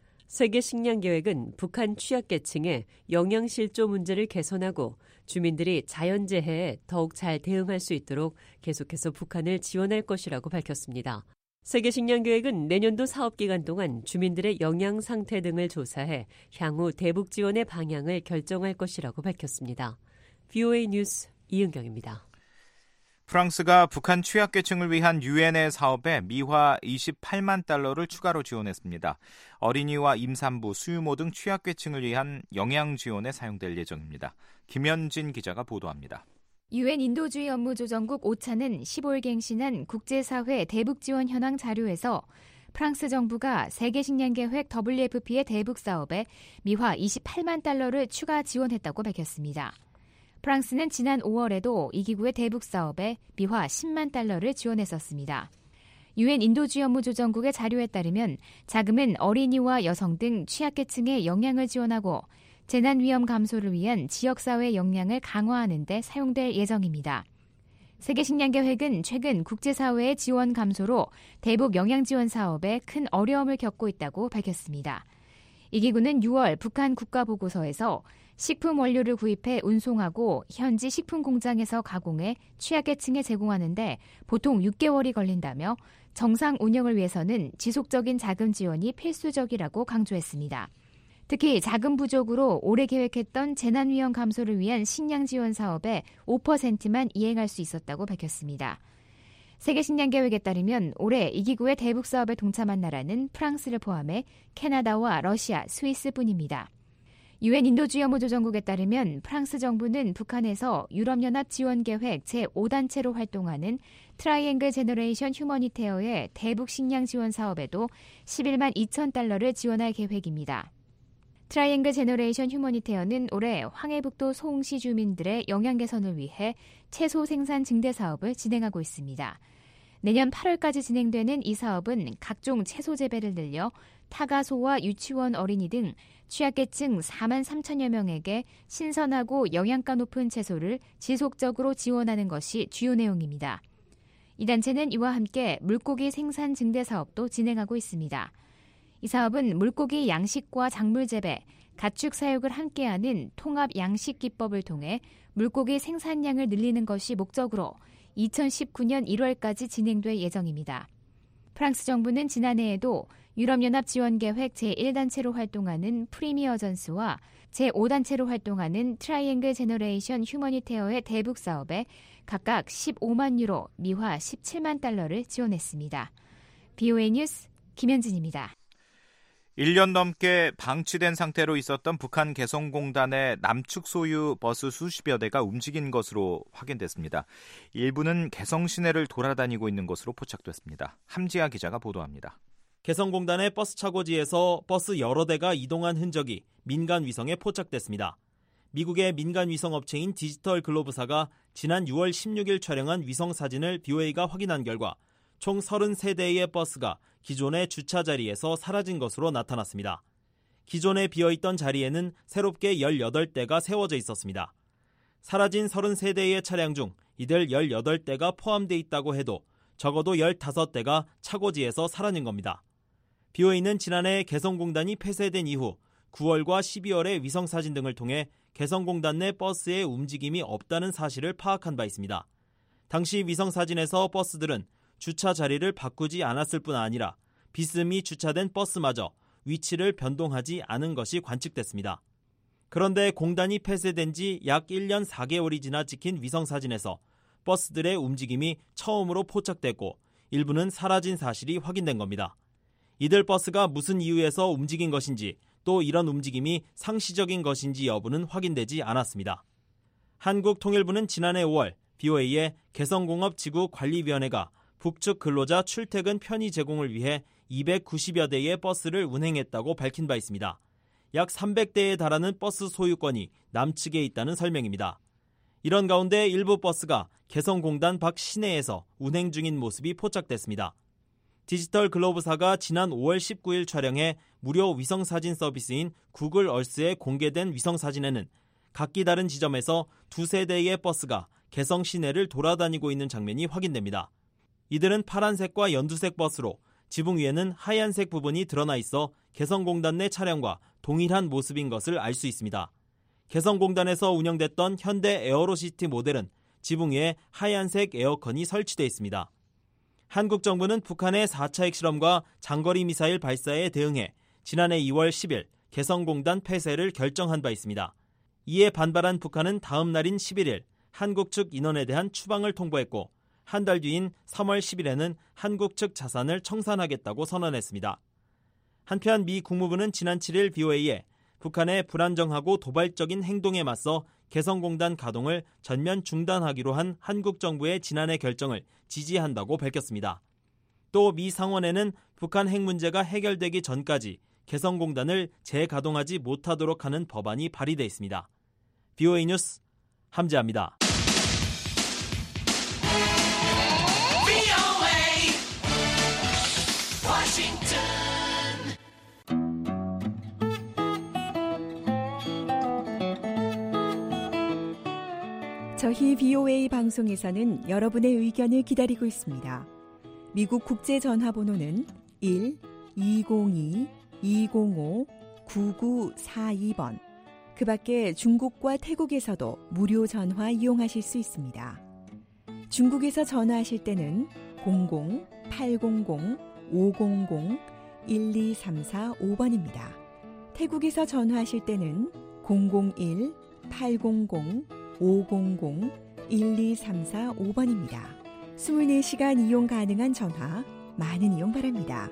세계식량계획은 북한 취약계층의 영양실조 문제를 개선하고 주민들이 자연재해에 더욱 잘 대응할 수 있도록 계속해서 북한을 지원할 것이라고 밝혔습니다. 세계식량계획은 내년도 사업기간 동안 주민들의 영양 상태 등을 조사해 향후 대북 지원의 방향을 결정할 것이라고 밝혔습니다. VOA 뉴스 이은경입니다. 프랑스가 북한 취약계층을 위한 유엔의 사업에 미화 28만 달러를 추가로 지원했습니다. 어린이와 임산부, 수유모 등 취약계층을 위한 영양 지원에 사용될 예정입니다. 김현진 기자가 보도합니다. 유엔 인도주의 업무조정국 오차는 15일 갱신한 국제사회 대북지원 현황 자료에서 프랑스 정부가 세계식량계획 WFP의 대북 사업에 미화 28만 달러를 추가 지원했다고 밝혔습니다. 프랑스는 지난 5월에도 이 기구의 대북 사업에 미화 10만 달러를 지원했었습니다. 유엔 인도주의 업무조정국의 자료에 따르면 자금은 어린이와 여성 등 취약계층의 영양을 지원하고 재난 위험 감소를 위한 지역사회 역량을 강화하는 데 사용될 예정입니다. 세계식량계획은 최근 국제사회의 지원 감소로 대북 영양지원 사업에 큰 어려움을 겪고 있다고 밝혔습니다. 이 기구는 6월 북한 국가보고서에서 식품 원료를 구입해 운송하고 현지 식품 공장에서 가공해 취약계층에 제공하는데 보통 6개월이 걸린다며 정상 운영을 위해서는 지속적인 자금 지원이 필수적이라고 강조했습니다. 특히 자금 부족으로 올해 계획했던 재난 위험 감소를 위한 식량 지원 사업의 5%만 이행할 수 있었다고 밝혔습니다. 세계식량계획에 따르면 올해 이 기구의 대북 사업에 동참한 나라는 프랑스를 포함해 캐나다와 러시아, 스위스뿐입니다. 유엔 인도주의 업무조정국에 따르면 프랑스 정부는 북한에서 유럽연합 지원계획 제5단체로 활동하는 트라이앵글 제너레이션 휴머니테어의 대북 식량 지원 사업에도 11만 2천 달러를 지원할 계획입니다. 트라이앵글 제너레이션 휴머니테어는 올해 황해북도 소홍시 주민들의 영양 개선을 위해 채소 생산 증대 사업을 진행하고 있습니다. 내년 8월까지 진행되는 이 사업은 각종 채소 재배를 늘려 타가소와 유치원 어린이 등 취약계층 4만 3천여 명에게 신선하고 영양가 높은 채소를 지속적으로 지원하는 것이 주요 내용입니다. 이 단체는 이와 함께 물고기 생산 증대 사업도 진행하고 있습니다. 이 사업은 물고기 양식과 작물 재배, 가축 사육을 함께하는 통합 양식 기법을 통해 물고기 생산량을 늘리는 것이 목적으로 2019년 1월까지 진행될 예정입니다. 프랑스 정부는 지난해에도 유럽연합 지원계획 제1단체로 활동하는 프리미어전스와 제5단체로 활동하는 트라이앵글 제너레이션 휴머니테어의 대북 사업에 각각 15만 유로, 미화 17만 달러를 지원했습니다. VOA 뉴스 김현진입니다. 1년 넘게 방치된 상태로 있었던 북한 개성공단의 남측 소유 버스 수십여 대가 움직인 것으로 확인됐습니다. 일부는 개성 시내를 돌아다니고 있는 것으로 포착됐습니다. 함지아 기자가 보도합니다. 개성공단의 버스 차고지에서 버스 여러 대가 이동한 흔적이 민간 위성에 포착됐습니다. 미국의 민간 위성 업체인 디지털 글로브사가 지난 6월 16일 촬영한 위성 사진을 BOA가 확인한 결과 총 33대의 버스가 기존의 주차 자리에서 사라진 것으로 나타났습니다. 기존에 비어있던 자리에는 새롭게 18대가 세워져 있었습니다. 사라진 33대의 차량 중 이들 18대가 포함돼 있다고 해도 적어도 15대가 차고지에서 사라진 겁니다. BOA는 지난해 개성공단이 폐쇄된 이후 9월과 12월의 위성사진 등을 통해 개성공단 내 버스의 움직임이 없다는 사실을 파악한 바 있습니다. 당시 위성사진에서 버스들은 주차 자리를 바꾸지 않았을 뿐 아니라 비스듬히 주차된 버스마저 위치를 변동하지 않은 것이 관측됐습니다. 그런데 공단이 폐쇄된 지 약 1년 4개월이 지나 찍힌 위성사진에서 버스들의 움직임이 처음으로 포착됐고 일부는 사라진 사실이 확인된 겁니다. 이들 버스가 무슨 이유에서 움직인 것인지 또 이런 움직임이 상시적인 것인지 여부는 확인되지 않았습니다. 한국통일부는 지난해 5월 BOA의 개성공업지구관리위원회가 북측 근로자 출퇴근 편의 제공을 위해 290여 대의 버스를 운행했다고 밝힌 바 있습니다. 약 300대에 달하는 버스 소유권이 남측에 있다는 설명입니다. 이런 가운데 일부 버스가 개성공단 밖 시내에서 운행 중인 모습이 포착됐습니다. 디지털 글로브사가 지난 5월 19일 촬영해 무료 위성사진 서비스인 구글 얼스에 공개된 위성사진에는 각기 다른 지점에서 두세 대의 버스가 개성 시내를 돌아다니고 있는 장면이 확인됩니다. 이들은 파란색과 연두색 버스로 지붕 위에는 하얀색 부분이 드러나 있어 개성공단 내 차량과 동일한 모습인 것을 알 수 있습니다. 개성공단에서 운영됐던 현대 에어로시티 모델은 지붕 위에 하얀색 에어컨이 설치되어 있습니다. 한국 정부는 북한의 4차 핵실험과 장거리 미사일 발사에 대응해 지난해 2월 10일 개성공단 폐쇄를 결정한 바 있습니다. 이에 반발한 북한은 다음 날인 11일 한국 측 인원에 대한 추방을 통보했고 한 달 뒤인 3월 10일에는 한국 측 자산을 청산하겠다고 선언했습니다. 한편 미 국무부는 지난 7일 BOA에 북한의 불안정하고 도발적인 행동에 맞서 개성공단 가동을 전면 중단하기로 한 한국 정부의 지난해 결정을 지지한다고 밝혔습니다. 또 미 상원에는 북한 핵 문제가 해결되기 전까지 개성공단을 재가동하지 못하도록 하는 법안이 발의돼 있습니다. BOA 뉴스 함재합니다. 저희 BOA 방송에서는 여러분의 의견을 기다리고 있습니다. 미국 국제전화번호는 1-202-205-9942번. 그 밖에 중국과 태국에서도 무료 전화 이용하실 수 있습니다. 중국에서 전화하실 때는 00-800-500-1234-5번입니다. 태국에서 전화하실 때는 001-800-500-1234-5번입니다. 24시간 이용 가능한 전화, 많은 이용 바랍니다.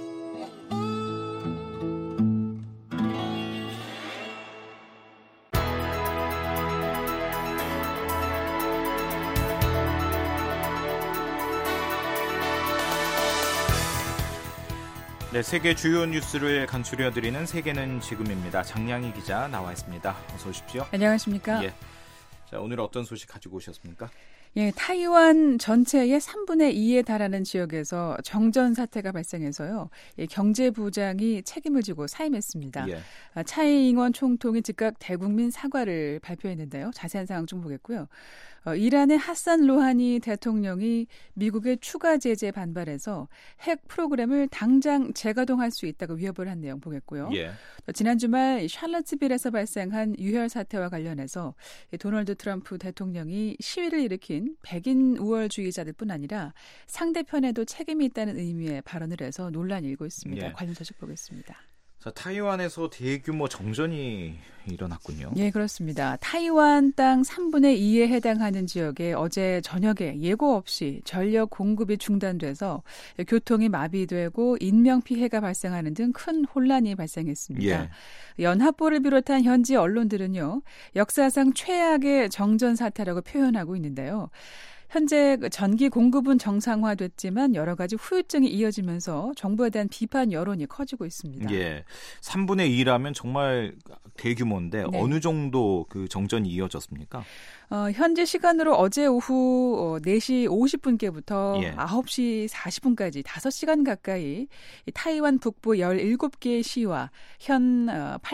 네, 세계 주요 뉴스를 간추려드리는 세계는 지금입니다. 장량희 기자 나와 있습니다. 어서 오십시오. 안녕하십니까? 예. 자, 오늘 어떤 소식 가지고 오셨습니까? 예, 타이완 전체의 3분의 2에 달하는 지역에서 정전 사태가 발생해서요. 예, 경제부장이 책임을 지고 사임했습니다. 예. 차이잉원 총통이 즉각 대국민 사과를 발표했는데요. 자세한 상황 좀 보겠고요. 이란의 하산 로하니 대통령이 미국의 추가 제재에 반발해서 핵 프로그램을 당장 재가동할 수 있다고 위협을 한 내용 보겠고요. 예. 지난 주말 샬럿츠빌에서 발생한 유혈 사태와 관련해서 도널드 트럼프 대통령이 시위를 일으킨 백인 우월주의자들뿐 아니라 상대편에도 책임이 있다는 의미의 발언을 해서 논란이 일고 있습니다. 예. 관련 소식 보겠습니다. 자, 타이완에서 대규모 정전이 일어났군요. 예, 그렇습니다. 타이완 땅 3분의 2에 해당하는 지역에 어제 저녁에 예고 없이 전력 공급이 중단돼서 교통이 마비되고 인명피해가 발생하는 등 큰 혼란이 발생했습니다. 예. 연합보를 비롯한 현지 언론들은요, 역사상 최악의 정전 사태라고 표현하고 있는데요. 현재 전기 공급은 정상화됐지만 여러 가지 후유증이 이어지면서 정부에 대한 비판 여론이 커지고 있습니다. 예, 3분의 2라면 정말 대규모인데 네. 어느 정도 그 정전이 이어졌습니까? 현재 시간으로 어제 오후 4시 50분께부터 예. 9시 40분까지 5시간 가까이 타이완 북부 17개의 시와 현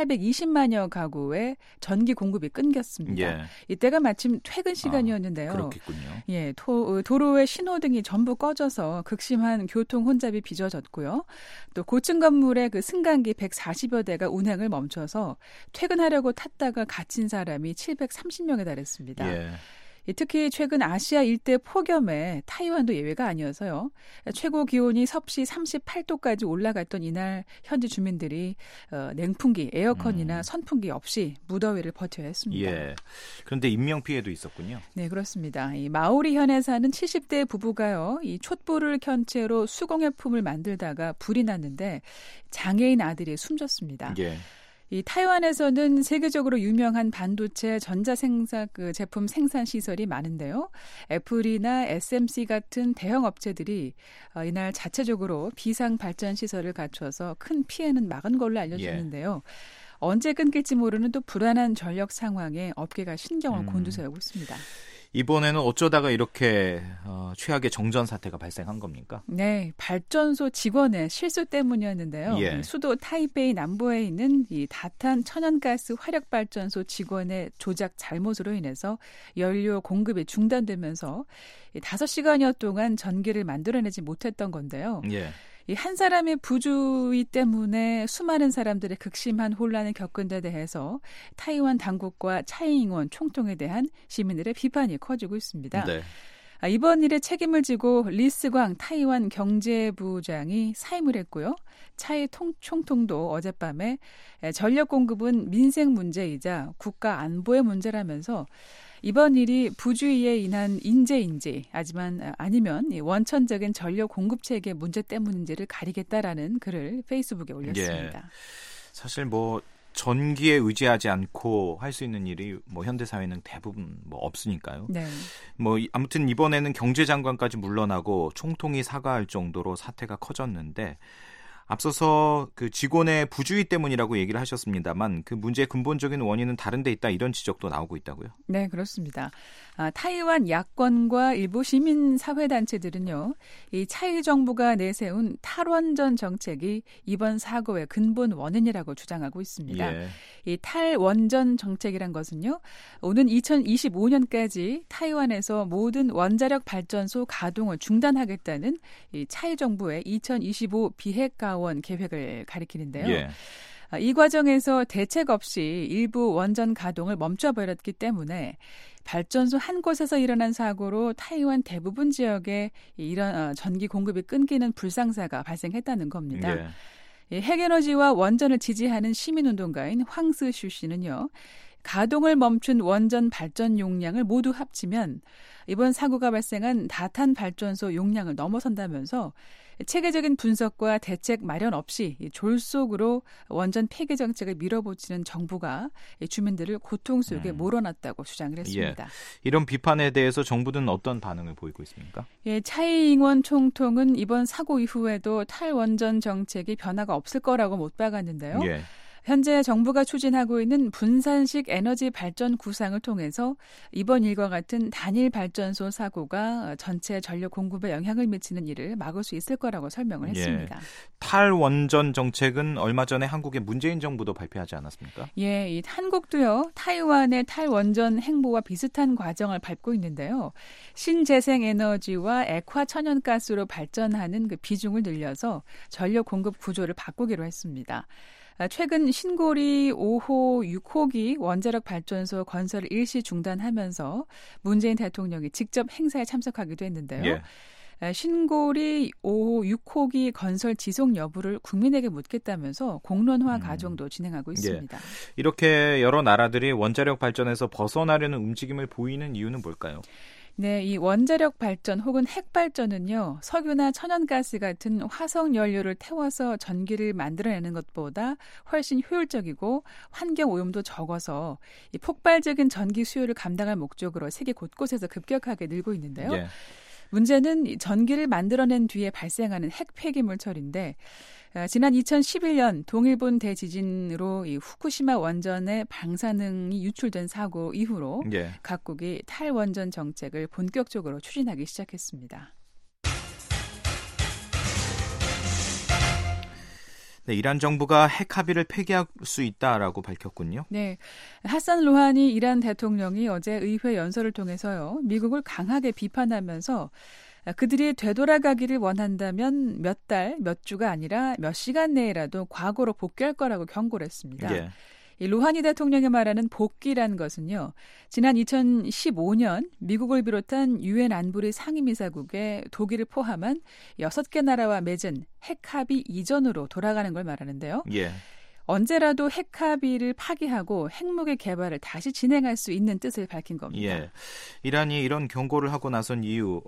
820만여 가구의 전기 공급이 끊겼습니다. 예. 이때가 마침 퇴근 시간이었는데요. 그렇겠군요. 예, 도로의 신호등이 전부 꺼져서 극심한 교통 혼잡이 빚어졌고요. 또 고층 건물의 그 승강기 140여 대가 운행을 멈춰서 퇴근하려고 탔다가 갇힌 사람이 730명에 달했습니다. 예. 특히 최근 아시아 일대 폭염에 타이완도 예외가 아니어서요. 최고 기온이 섭씨 38도까지 올라갔던 이날 현지 주민들이 냉풍기, 에어컨이나 선풍기 없이 무더위를 버텨야 했습니다. 예. 그런데 인명피해도 있었군요. 네, 그렇습니다. 이 마오리현에 사는 70대 부부가요. 이 촛불을 켠 채로 수공예품을 만들다가 불이 났는데 장애인 아들이 숨졌습니다. 예. 이 타이완에서는 세계적으로 유명한 반도체 제품 생산 시설이 많은데요. 애플이나 SMC 같은 대형 업체들이 이날 자체적으로 비상 발전 시설을 갖춰서 큰 피해는 막은 걸로 알려지는데요. 언제 끊길지 모르는 또 불안한 전력 상황에 업계가 신경을 곤두세우고 있습니다. 이번에는 어쩌다가 이렇게 최악의 정전 사태가 발생한 겁니까? 네, 발전소 직원의 실수 때문이었는데요. 예. 수도 타이베이 남부에 있는 이 다탄 천연가스 화력발전소 직원의 조작 잘못으로 인해서 연료 공급이 중단되면서 5시간여 동안 전기를 만들어내지 못했던 건데요. 예. 이 한 사람의 부주의 때문에 수많은 사람들의 극심한 혼란을 겪은 데 대해서 타이완 당국과 차이잉원 총통에 대한 시민들의 비판이 커지고 있습니다. 네. 이번 일에 책임을 지고 리스광 타이완 경제부장이 사임을 했고요. 차이 총통도 어젯밤에 전력 공급은 민생 문제이자 국가 안보의 문제라면서 이번 일이 부주의에 인한 인재인지 아니면 원천적인 전력 공급 체계 문제 때문인지를 가리겠다라는 글을 페이스북에 올렸습니다. 예. 사실 전기에 의지하지 않고 할 수 있는 일이 현대 사회는 대부분 없으니까요. 네. 아무튼 이번에는 경제장관까지 물러나고 총통이 사과할 정도로 사태가 커졌는데 앞서서 그 직원의 부주의 때문이라고 얘기를 하셨습니다만 그 문제의 근본적인 원인은 다른 데 있다 이런 지적도 나오고 있다고요? 네, 그렇습니다. 타이완 야권과 일부 시민사회단체들은요. 이 차이 정부가 내세운 탈원전 정책이 이번 사고의 근본 원인이라고 주장하고 있습니다. 예. 이 탈원전 정책이란 것은요. 오는 2025년까지 타이완에서 모든 원자력 발전소 가동을 중단하겠다는 이 차이 정부의 2025 비핵가원 계획을 가리키는데요. 예. 이 과정에서 대책 없이 일부 원전 가동을 멈춰버렸기 때문에 발전소 한 곳에서 일어난 사고로 타이완 대부분 지역에 이런 전기 공급이 끊기는 불상사가 발생했다는 겁니다. 예. 핵에너지와 원전을 지지하는 시민운동가인 황스슈 씨는요. 가동을 멈춘 원전 발전 용량을 모두 합치면 이번 사고가 발생한 다탄 발전소 용량을 넘어선다면서 체계적인 분석과 대책 마련 없이 졸속으로 원전 폐기 정책을 밀어붙이는 정부가 주민들을 고통 속에 몰아놨다고 주장을 했습니다. 예. 이런 비판에 대해서 정부는 어떤 반응을 보이고 있습니까? 예, 차이잉원 총통은 이번 사고 이후에도 탈원전 정책이 변화가 없을 거라고 못 박았는데요. 예. 현재 정부가 추진하고 있는 분산식 에너지 발전 구상을 통해서 이번 일과 같은 단일 발전소 사고가 전체 전력 공급에 영향을 미치는 일을 막을 수 있을 거라고 설명을 했습니다. 예. 탈원전 정책은 얼마 전에 한국의 문재인 정부도 발표하지 않았습니까? 예, 이 한국도요. 타이완의 탈원전 행보와 비슷한 과정을 밟고 있는데요. 신재생 에너지와 액화 천연가스로 발전하는 그 비중을 늘려서 전력 공급 구조를 바꾸기로 했습니다. 최근 신고리 5호, 6호기 원자력 발전소 건설을 일시 중단하면서 문재인 대통령이 직접 행사에 참석하기도 했는데요. 예. 신고리 5호, 6호기 건설 지속 여부를 국민에게 묻겠다면서 공론화 과정도 진행하고 있습니다. 예. 이렇게 여러 나라들이 원자력 발전에서 벗어나려는 움직임을 보이는 이유는 뭘까요? 네, 이 원자력 발전 혹은 핵 발전은요, 석유나 천연가스 같은 화석 연료를 태워서 전기를 만들어내는 것보다 훨씬 효율적이고 환경 오염도 적어서 이 폭발적인 전기 수요를 감당할 목적으로 세계 곳곳에서 급격하게 늘고 있는데요. 예. 문제는 전기를 만들어낸 뒤에 발생하는 핵 폐기물 처리인데 지난 2011년 동일본 대지진으로 이 후쿠시마 원전의 방사능이 유출된 사고 이후로 예. 각국이 탈원전 정책을 본격적으로 추진하기 시작했습니다. 네, 이란 정부가 핵 합의를 폐기할 수 있다라고 밝혔군요. 네, 하산 로하니 이란 대통령이 어제 의회 연설을 통해서요, 미국을 강하게 비판하면서 그들이 되돌아가기를 원한다면 몇 달, 몇 주가 아니라 몇 시간 내에라도 과거로 복귀할 거라고 경고를 했습니다. 예. 이 로하니 대통령이 말하는 복귀란 것은요, 지난 2015년 미국을 비롯한 유엔 안보리 상임이사국에 독일을 포함한 6개 나라와 맺은 핵 합의 이전으로 돌아가는 걸 말하는데요. 예. 언제라도 핵 합의를 파기하고 핵무기 개발을 다시 진행할 수 있는 뜻을 밝힌 겁니다. 예. 이란이 이런 경고를 하고 나선 이유,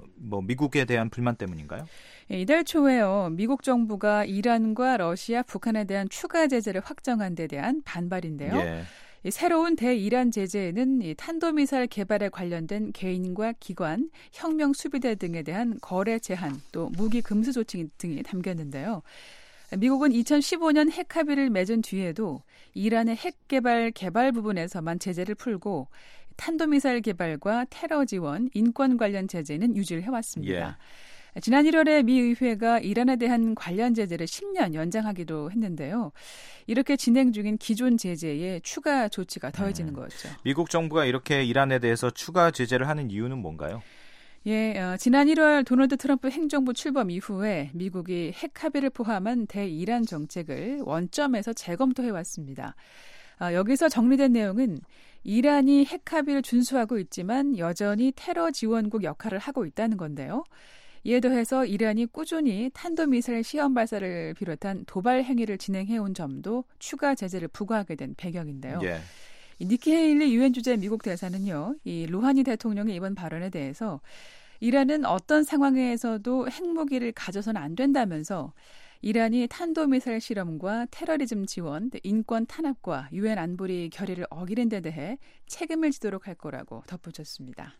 미국에 대한 불만 때문인가요? 예, 이달 초에요, 미국 정부가 이란과 러시아, 북한에 대한 추가 제재를 확정한 데 대한 반발인데요. 예. 이 새로운 대이란 제재에는 이 탄도미사일 개발에 관련된 개인과 기관, 혁명 수비대 등에 대한 거래 제한, 또 무기 금수 조치 등이 담겼는데요. 미국은 2015년 핵 합의를 맺은 뒤에도 이란의 핵 개발 부분에서만 제재를 풀고 탄도미사일 개발과 테러 지원, 인권 관련 제재는 유지를 해왔습니다. 예. 지난 1월에 미 의회가 이란에 대한 관련 제재를 10년 연장하기도 했는데요. 이렇게 진행 중인 기존 제재에 추가 조치가 더해지는 거였죠. 미국 정부가 이렇게 이란에 대해서 추가 제재를 하는 이유는 뭔가요? 예, 지난 1월 도널드 트럼프 행정부 출범 이후에 미국이 핵 합의를 포함한 대이란 정책을 원점에서 재검토해왔습니다. 여기서 정리된 내용은 이란이 핵 합의를 준수하고 있지만 여전히 테러 지원국 역할을 하고 있다는 건데요. 이에 더해서 이란이 꾸준히 탄도미사일 시험 발사를 비롯한 도발 행위를 진행해온 점도 추가 제재를 부과하게 된 배경인데요. 예. 니키 헤일리 유엔 주재 미국 대사는요, 이 로하니 대통령의 이번 발언에 대해서 이란은 어떤 상황에서도 핵무기를 가져서는 안 된다면서 이란이 탄도미사일 실험과 테러리즘 지원, 인권 탄압과 유엔 안보리 결의를 어기는 데 대해 책임을 지도록 할 거라고 덧붙였습니다.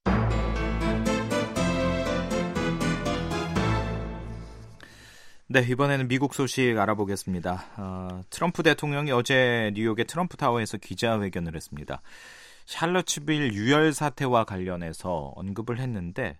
네, 이번에는 미국 소식 알아보겠습니다. 트럼프 대통령이 어제 뉴욕의 트럼프 타워에서 기자회견을 했습니다. 샬럿츠빌 유혈 사태와 관련해서 언급을 했는데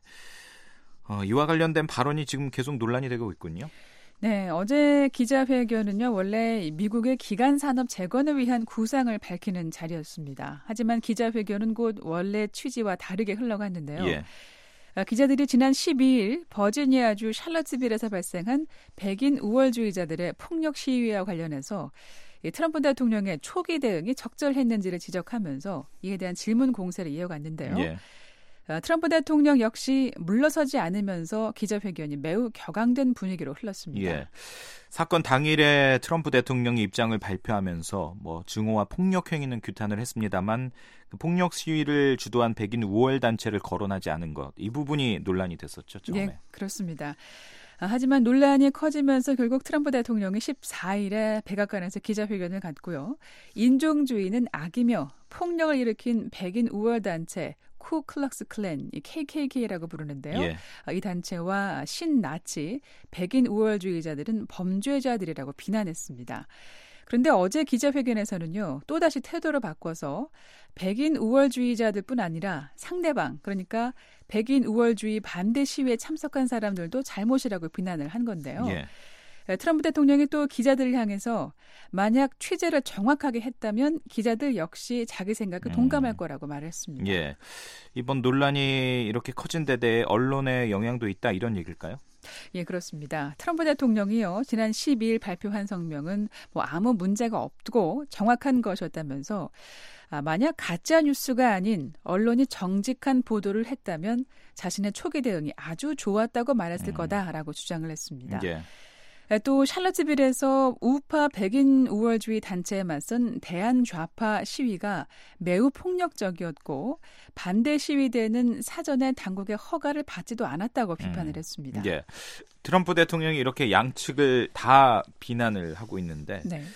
이와 관련된 발언이 지금 계속 논란이 되고 있군요. 네, 어제 기자회견은요, 원래 미국의 기간 산업 재건을 위한 구상을 밝히는 자리였습니다. 하지만 기자회견은 곧 원래 취지와 다르게 흘러갔는데요. 예. 기자들이 지난 12일 버지니아주 샬럿츠빌에서 발생한 백인 우월주의자들의 폭력 시위와 관련해서 트럼프 대통령의 초기 대응이 적절했는지를 지적하면서 이에 대한 질문 공세를 이어갔는데요. 예. 트럼프 대통령 역시 물러서지 않으면서 기자회견이 매우 격앙된 분위기로 흘렀습니다. 예. 사건 당일에 트럼프 대통령이 입장을 발표하면서 증오와 폭력 행위는 규탄을 했습니다만 그 폭력 시위를 주도한 백인 우월 단체를 거론하지 않은 것, 이 부분이 논란이 됐었죠, 처음에. 네, 그렇습니다. 하지만 논란이 커지면서 결국 트럼프 대통령이 14일에 백악관에서 기자회견을 갖고요. 인종주의는 악이며 폭력을 일으킨 백인 우월 단체 쿠클럭스 클랜, KKK라고 부르는데요. 예. 이 단체와 신나치, 백인 우월주의자들은 범죄자들이라고 비난했습니다. 그런데 어제 기자회견에서는요, 또다시 태도를 바꿔서 백인 우월주의자들뿐 아니라 상대방, 그러니까 백인 우월주의 반대 시위에 참석한 사람들도 잘못이라고 비난을 한 건데요. 예. 트럼프 대통령이 또 기자들을 향해서 만약 취재를 정확하게 했다면 기자들 역시 자기 생각에 동감할 거라고 말했습니다. 예. 이번 논란이 이렇게 커진 데 대해 언론의 영향도 있다, 이런 얘기일까요? 예, 그렇습니다. 트럼프 대통령이요, 지난 12일 발표한 성명은 아무 문제가 없고 정확한 것이었다면서 만약 가짜 뉴스가 아닌 언론이 정직한 보도를 했다면 자신의 초기 대응이 아주 좋았다고 말했을 거다라고 주장을 했습니다. 예. 또 샬럿츠빌에서 우파 백인 우월주의 단체에 맞선 대한좌파 시위가 매우 폭력적이었고 반대 시위대는 사전에 당국의 허가를 받지도 않았다고 비판을 했습니다. 예. 트럼프 대통령이 이렇게 양측을 다 비난을 하고 있는데 네.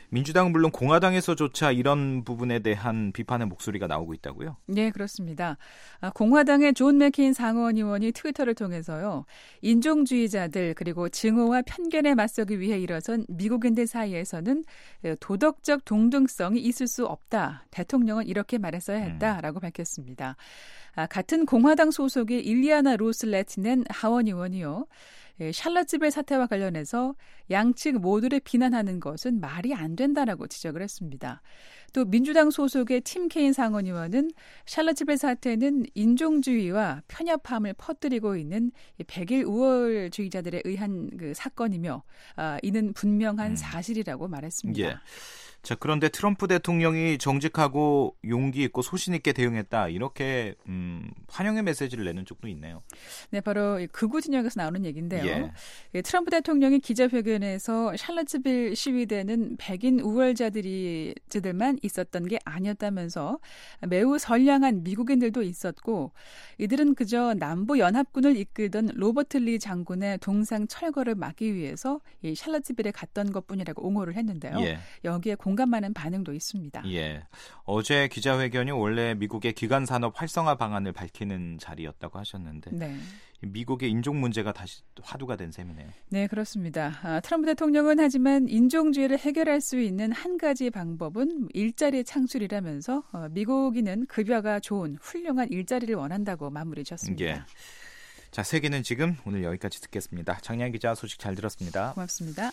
민주당은 물론 공화당에서조차 이런 부분에 대한 비판의 목소리가 나오고 있다고요? 네, 그렇습니다. 공화당의 존 맥케인 상원 의원이 트위터를 통해서요. 인종주의자들 그리고 증오와 편견에 맞서기 위해 일어선 미국인들 사이에서는 도덕적 동등성이 있을 수 없다. 대통령은 이렇게 말했어야 했다라고 밝혔습니다. 같은 공화당 소속의 일리아나 로슬레티넨 하원 의원이요. 샬럿츠빌 사태와 관련해서 양측 모두를 비난하는 것은 말이 안 된다라고 지적을 했습니다. 또 민주당 소속의 팀 케인 상원 의원은 샬럿츠빌 사태는 인종주의와 편협함을 퍼뜨리고 있는 백일 우월주의자들에 의한 그 사건이며 이는 분명한 사실이라고 말했습니다. 예. 자, 그런데 트럼프 대통령이 정직하고 용기 있고 소신 있게 대응했다. 이렇게 환영의 메시지를 내는 쪽도 있네요. 네, 바로 극우 진영에서 나오는 얘기인데요. 예. 트럼프 대통령이 기자회견에서 샬럿츠빌 시위대는 백인 우월자들만 있었던 게 아니었다면서 매우 선량한 미국인들도 있었고 이들은 그저 남부 연합군을 이끌던 로버트 리 장군의 동상 철거를 막기 위해서 이 샬럿츠빌에 갔던 것뿐이라고 옹호를 했는데요. 예. 여기에 공감 많은 반응도 있습니다. 예. 어제 기자회견이 원래 미국의 기간 산업 활성화 방안을 밝히는 자리였다고 하셨는데 네. 미국의 인종 문제가 다시 화두가 된 셈이네요. 네, 그렇습니다. 트럼프 대통령은 하지만 인종주의를 해결할 수 있는 한 가지 방법은 일자리 창출이라면서 미국인은 급여가 좋은 훌륭한 일자리를 원한다고 마무리 지었습니다. 예. 자, 세계는 지금 오늘 여기까지 듣겠습니다. 장량 기자 소식 잘 들었습니다. 고맙습니다.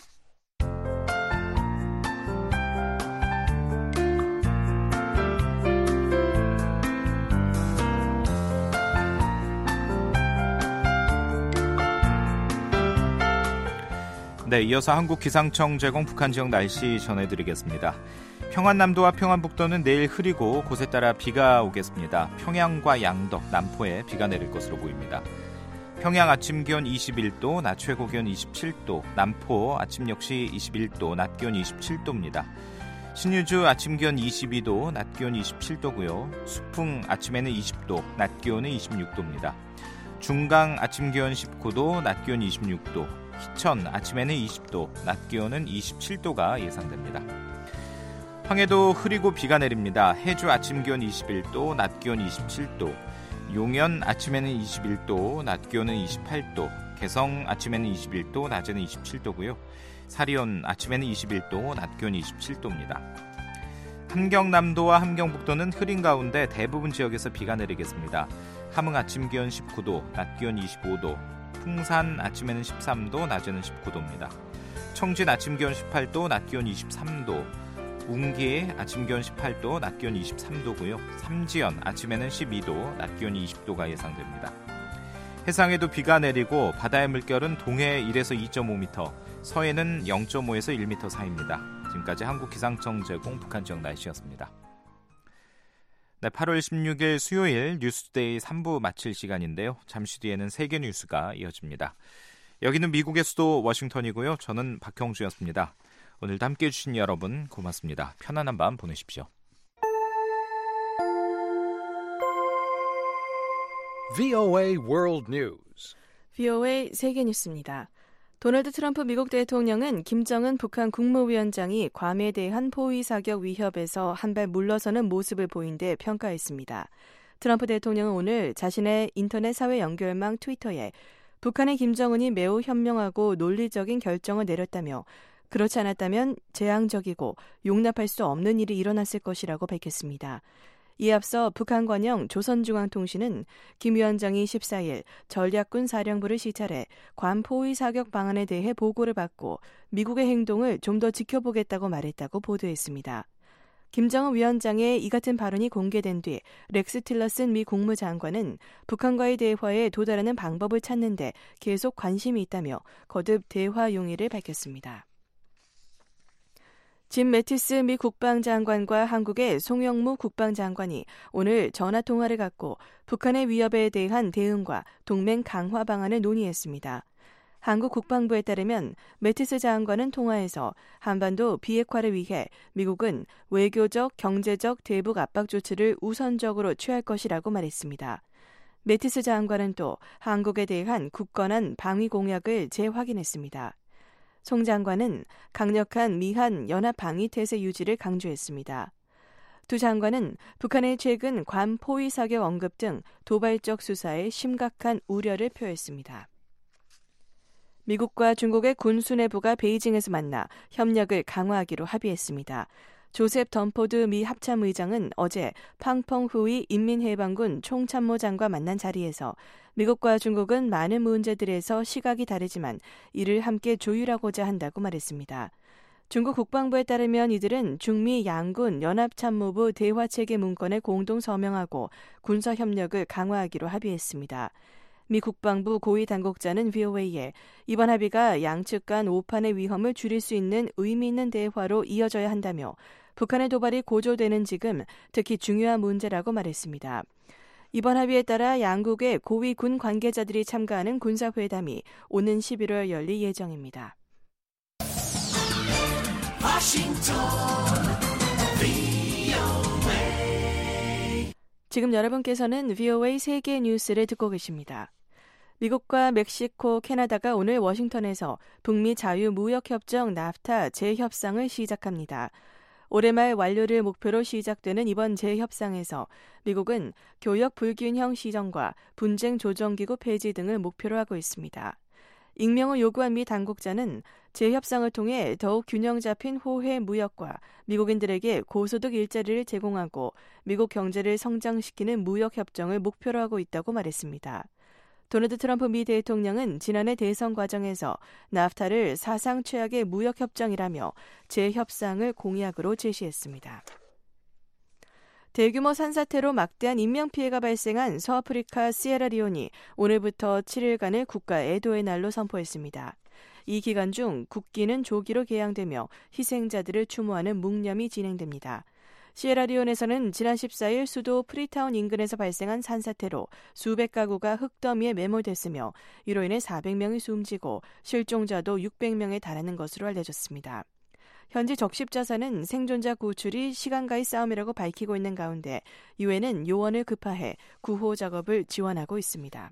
네, 이어서 한국기상청 제공 북한 지역 날씨 전해드리겠습니다. 평안남도와 평안북도는 내일 흐리고 곳에 따라 비가 오겠습니다. 평양과 양덕, 남포에 비가 내릴 것으로 보입니다. 평양 아침 기온 21도, 낮 최고 기온 27도, 남포 아침 역시 21도, 낮 기온 27도입니다. 신유주 아침 기온 22도, 낮 기온 27도고요. 수풍 아침에는 20도, 낮 기온은 26도입니다. 중강 아침 기온 19도, 낮 기온 26도, 희천 아침에는 20도, 낮 기온은 27도가 예상됩니다. 황해도 흐리고 비가 내립니다. 해주 아침 기온 21도, 낮 기온 27도, 용연 아침에는 21도, 낮 기온은 28도, 개성 아침에는 21도, 낮에는 27도고요. 사리온 아침에는 21도, 낮 기온 27도입니다. 함경남도와 함경북도는 흐린 가운데 대부분 지역에서 비가 내리겠습니다. 함흥 아침 기온 19도, 낮 기온 25도, 풍산 아침에는 13도, 낮에는 19도입니다. 청진 아침 기온 18도, 낮 기온 23도, 웅기 아침 기온 18도, 낮 기온 23도고요. 삼지연 아침에는 12도, 낮 기온 20도가 예상됩니다. 해상에도 비가 내리고 바다의 물결은 동해 1에서 2.5m, 서해는 0.5에서 1m 사이입니다. 지금까지 한국기상청 제공 북한 지역 날씨였습니다. 네, 8월 16일 수요일 뉴스데이 3부 마칠 시간인데요. 잠시 뒤에는 세계 뉴스가 이어집니다. 여기는 미국의 수도 워싱턴이고요. 저는 박형주였습니다. 오늘도 함께해 주신 여러분 고맙습니다. 편안한 밤 보내십시오. VOA World News. VOA 세계 뉴스입니다. 도널드 트럼프 미국 대통령은 김정은 북한 국무위원장이 괌에 대한 포위 사격 위협에서 한 발 물러서는 모습을 보인 데 평가했습니다. 트럼프 대통령은 오늘 자신의 인터넷 사회 연결망 트위터에 북한의 김정은이 매우 현명하고 논리적인 결정을 내렸다며 그렇지 않았다면 재앙적이고 용납할 수 없는 일이 일어났을 것이라고 밝혔습니다. 이에 앞서 북한 관영 조선중앙통신은 김 위원장이 14일 전략군 사령부를 시찰해 괌 포위 사격 방안에 대해 보고를 받고 미국의 행동을 좀 더 지켜보겠다고 말했다고 보도했습니다. 김정은 위원장의 이 같은 발언이 공개된 뒤 렉스 틸러슨 미 국무장관은 북한과의 대화에 도달하는 방법을 찾는 데 계속 관심이 있다며 거듭 대화 용의를 밝혔습니다. 짐 매티스 미 국방장관과 한국의 송영무 국방장관이 오늘 전화통화를 갖고 북한의 위협에 대한 대응과 동맹 강화 방안을 논의했습니다. 한국 국방부에 따르면 매티스 장관은 통화에서 한반도 비핵화를 위해 미국은 외교적, 경제적 대북 압박 조치를 우선적으로 취할 것이라고 말했습니다. 매티스 장관은 또 한국에 대한 굳건한 방위 공약을 재확인했습니다. 송 장관은 강력한 미한 연합 방위 태세 유지를 강조했습니다. 두 장관은 북한의 최근 괌 포위 사격 언급 등 도발적 수사에 심각한 우려를 표했습니다. 미국과 중국의 군수 내부가 베이징에서 만나 협력을 강화하기로 합의했습니다. 조셉 덤포드 미 합참의장은 어제 팡펑후이 인민해방군 총참모장과 만난 자리에서 미국과 중국은 많은 문제들에서 시각이 다르지만 이를 함께 조율하고자 한다고 말했습니다. 중국 국방부에 따르면 이들은 중미 양군 연합참모부 대화체계 문건에 공동 서명하고 군사협력을 강화하기로 합의했습니다. 미 국방부 고위 당국자는 VOA에 이번 합의가 양측 간 오판의 위험을 줄일 수 있는 의미 있는 대화로 이어져야 한다며 북한의 도발이 고조되는 지금 특히 중요한 문제라고 말했습니다. 이번 합의에 따라 양국의 고위 군 관계자들이 참가하는 군사회담이 오는 11월 열릴 예정입니다. 지금 여러분께서는 VOA 세계 뉴스를 듣고 계십니다. 미국과 멕시코, 캐나다가 오늘 워싱턴에서 북미 자유무역협정 나프타 재협상을 시작합니다. 올해 말 완료를 목표로 시작되는 이번 재협상에서 미국은 교역 불균형 시정과 분쟁 조정기구 폐지 등을 목표로 하고 있습니다. 익명을 요구한 미 당국자는 재협상을 통해 더욱 균형 잡힌 호혜 무역과 미국인들에게 고소득 일자리를 제공하고 미국 경제를 성장시키는 무역협정을 목표로 하고 있다고 말했습니다. 도널드 트럼프 미 대통령은 지난해 대선 과정에서 나프타를 사상 최악의 무역협정이라며 재협상을 공약으로 제시했습니다. 대규모 산사태로 막대한 인명피해가 발생한 서아프리카 시에라리온이 오늘부터 7일간의 국가 애도의 날로 선포했습니다. 이 기간 중 국기는 조기로 개양되며 희생자들을 추모하는 묵념이 진행됩니다. 시에라리온에서는 지난 14일 수도 프리타운 인근에서 발생한 산사태로 수백 가구가 흙더미에 매몰됐으며 이로 인해 400명이 숨지고 실종자도 600명에 달하는 것으로 알려졌습니다. 현지 적십자사는 생존자 구출이 시간과의 싸움이라고 밝히고 있는 가운데 유엔은 요원을 급파해 구호 작업을 지원하고 있습니다.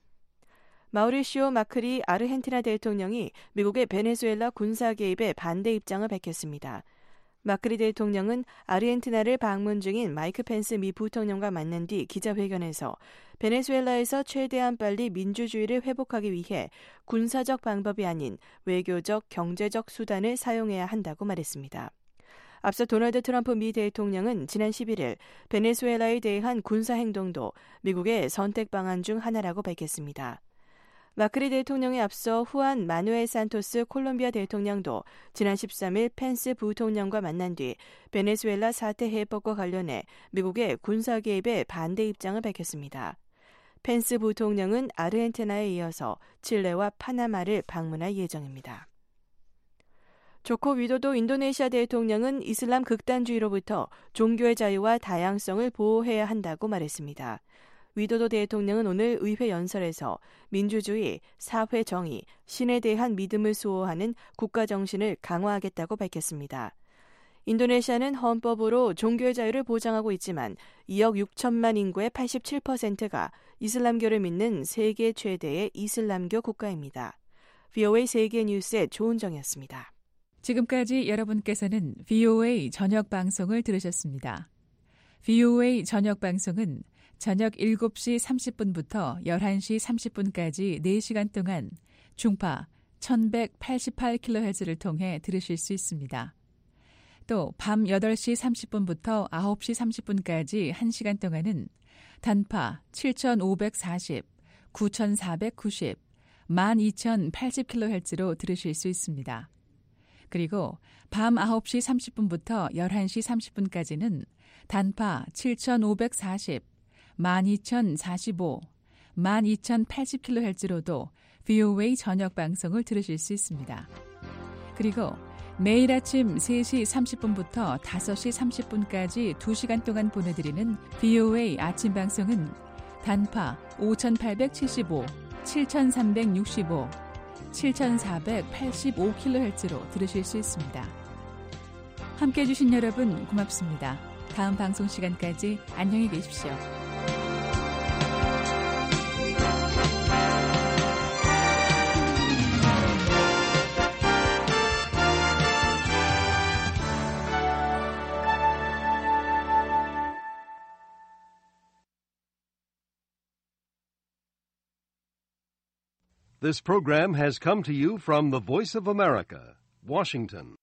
마우리시오 마크리 아르헨티나 대통령이 미국의 베네수엘라 군사 개입에 반대 입장을 밝혔습니다. 마크리 대통령은 아르헨티나를 방문 중인 마이크 펜스 미 부통령과 만난 뒤 기자회견에서 베네수엘라에서 최대한 빨리 민주주의를 회복하기 위해 군사적 방법이 아닌 외교적, 경제적 수단을 사용해야 한다고 말했습니다. 앞서 도널드 트럼프 미 대통령은 지난 11일 베네수엘라에 대한 군사 행동도 미국의 선택 방안 중 하나라고 밝혔습니다. 마크리 대통령에 앞서 후안 마누엘 산토스 콜롬비아 대통령도 지난 13일 펜스 부통령과 만난 뒤 베네수엘라 사태 해법과 관련해 미국의 군사 개입에 반대 입장을 밝혔습니다. 펜스 부통령은 아르헨티나에 이어서 칠레와 파나마를 방문할 예정입니다. 조코 위도도 인도네시아 대통령은 이슬람 극단주의로부터 종교의 자유와 다양성을 보호해야 한다고 말했습니다. 위도도 대통령은 오늘 의회 연설에서 민주주의, 사회 정의, 신에 대한 믿음을 수호하는 국가 정신을 강화하겠다고 밝혔습니다. 인도네시아는 헌법으로 종교의 자유를 보장하고 있지만 2억 6천만 인구의 87%가 이슬람교를 믿는 세계 최대의 이슬람교 국가입니다. VOA 세계 뉴스의 조은정이었습니다. 지금까지 여러분께서는 VOA 저녁 방송을 들으셨습니다. VOA 저녁 방송은 저녁 7시 30분부터 11시 30분까지 4시간 동안 중파 1188kHz를 통해 들으실 수 있습니다. 또 밤 8시 30분부터 9시 30분까지 1시간 동안은 단파 7540, 9490, 12080kHz로 들으실 수 있습니다. 그리고 밤 9시 30분부터 11시 30분까지는 단파 7540, 12045, 12080kHz로도 VOA 저녁 방송을 들으실 수 있습니다. 그리고 매일 아침 3시 30분부터 5시 30분까지 2시간 동안 보내드리는 VOA 아침 방송은 단파 5875, 7365, 7485kHz로 들으실 수 있습니다. 함께해 주신 여러분 고맙습니다. 다음 방송 시간까지 안녕히 계십시오. This program has come to you from the Voice of America, Washington.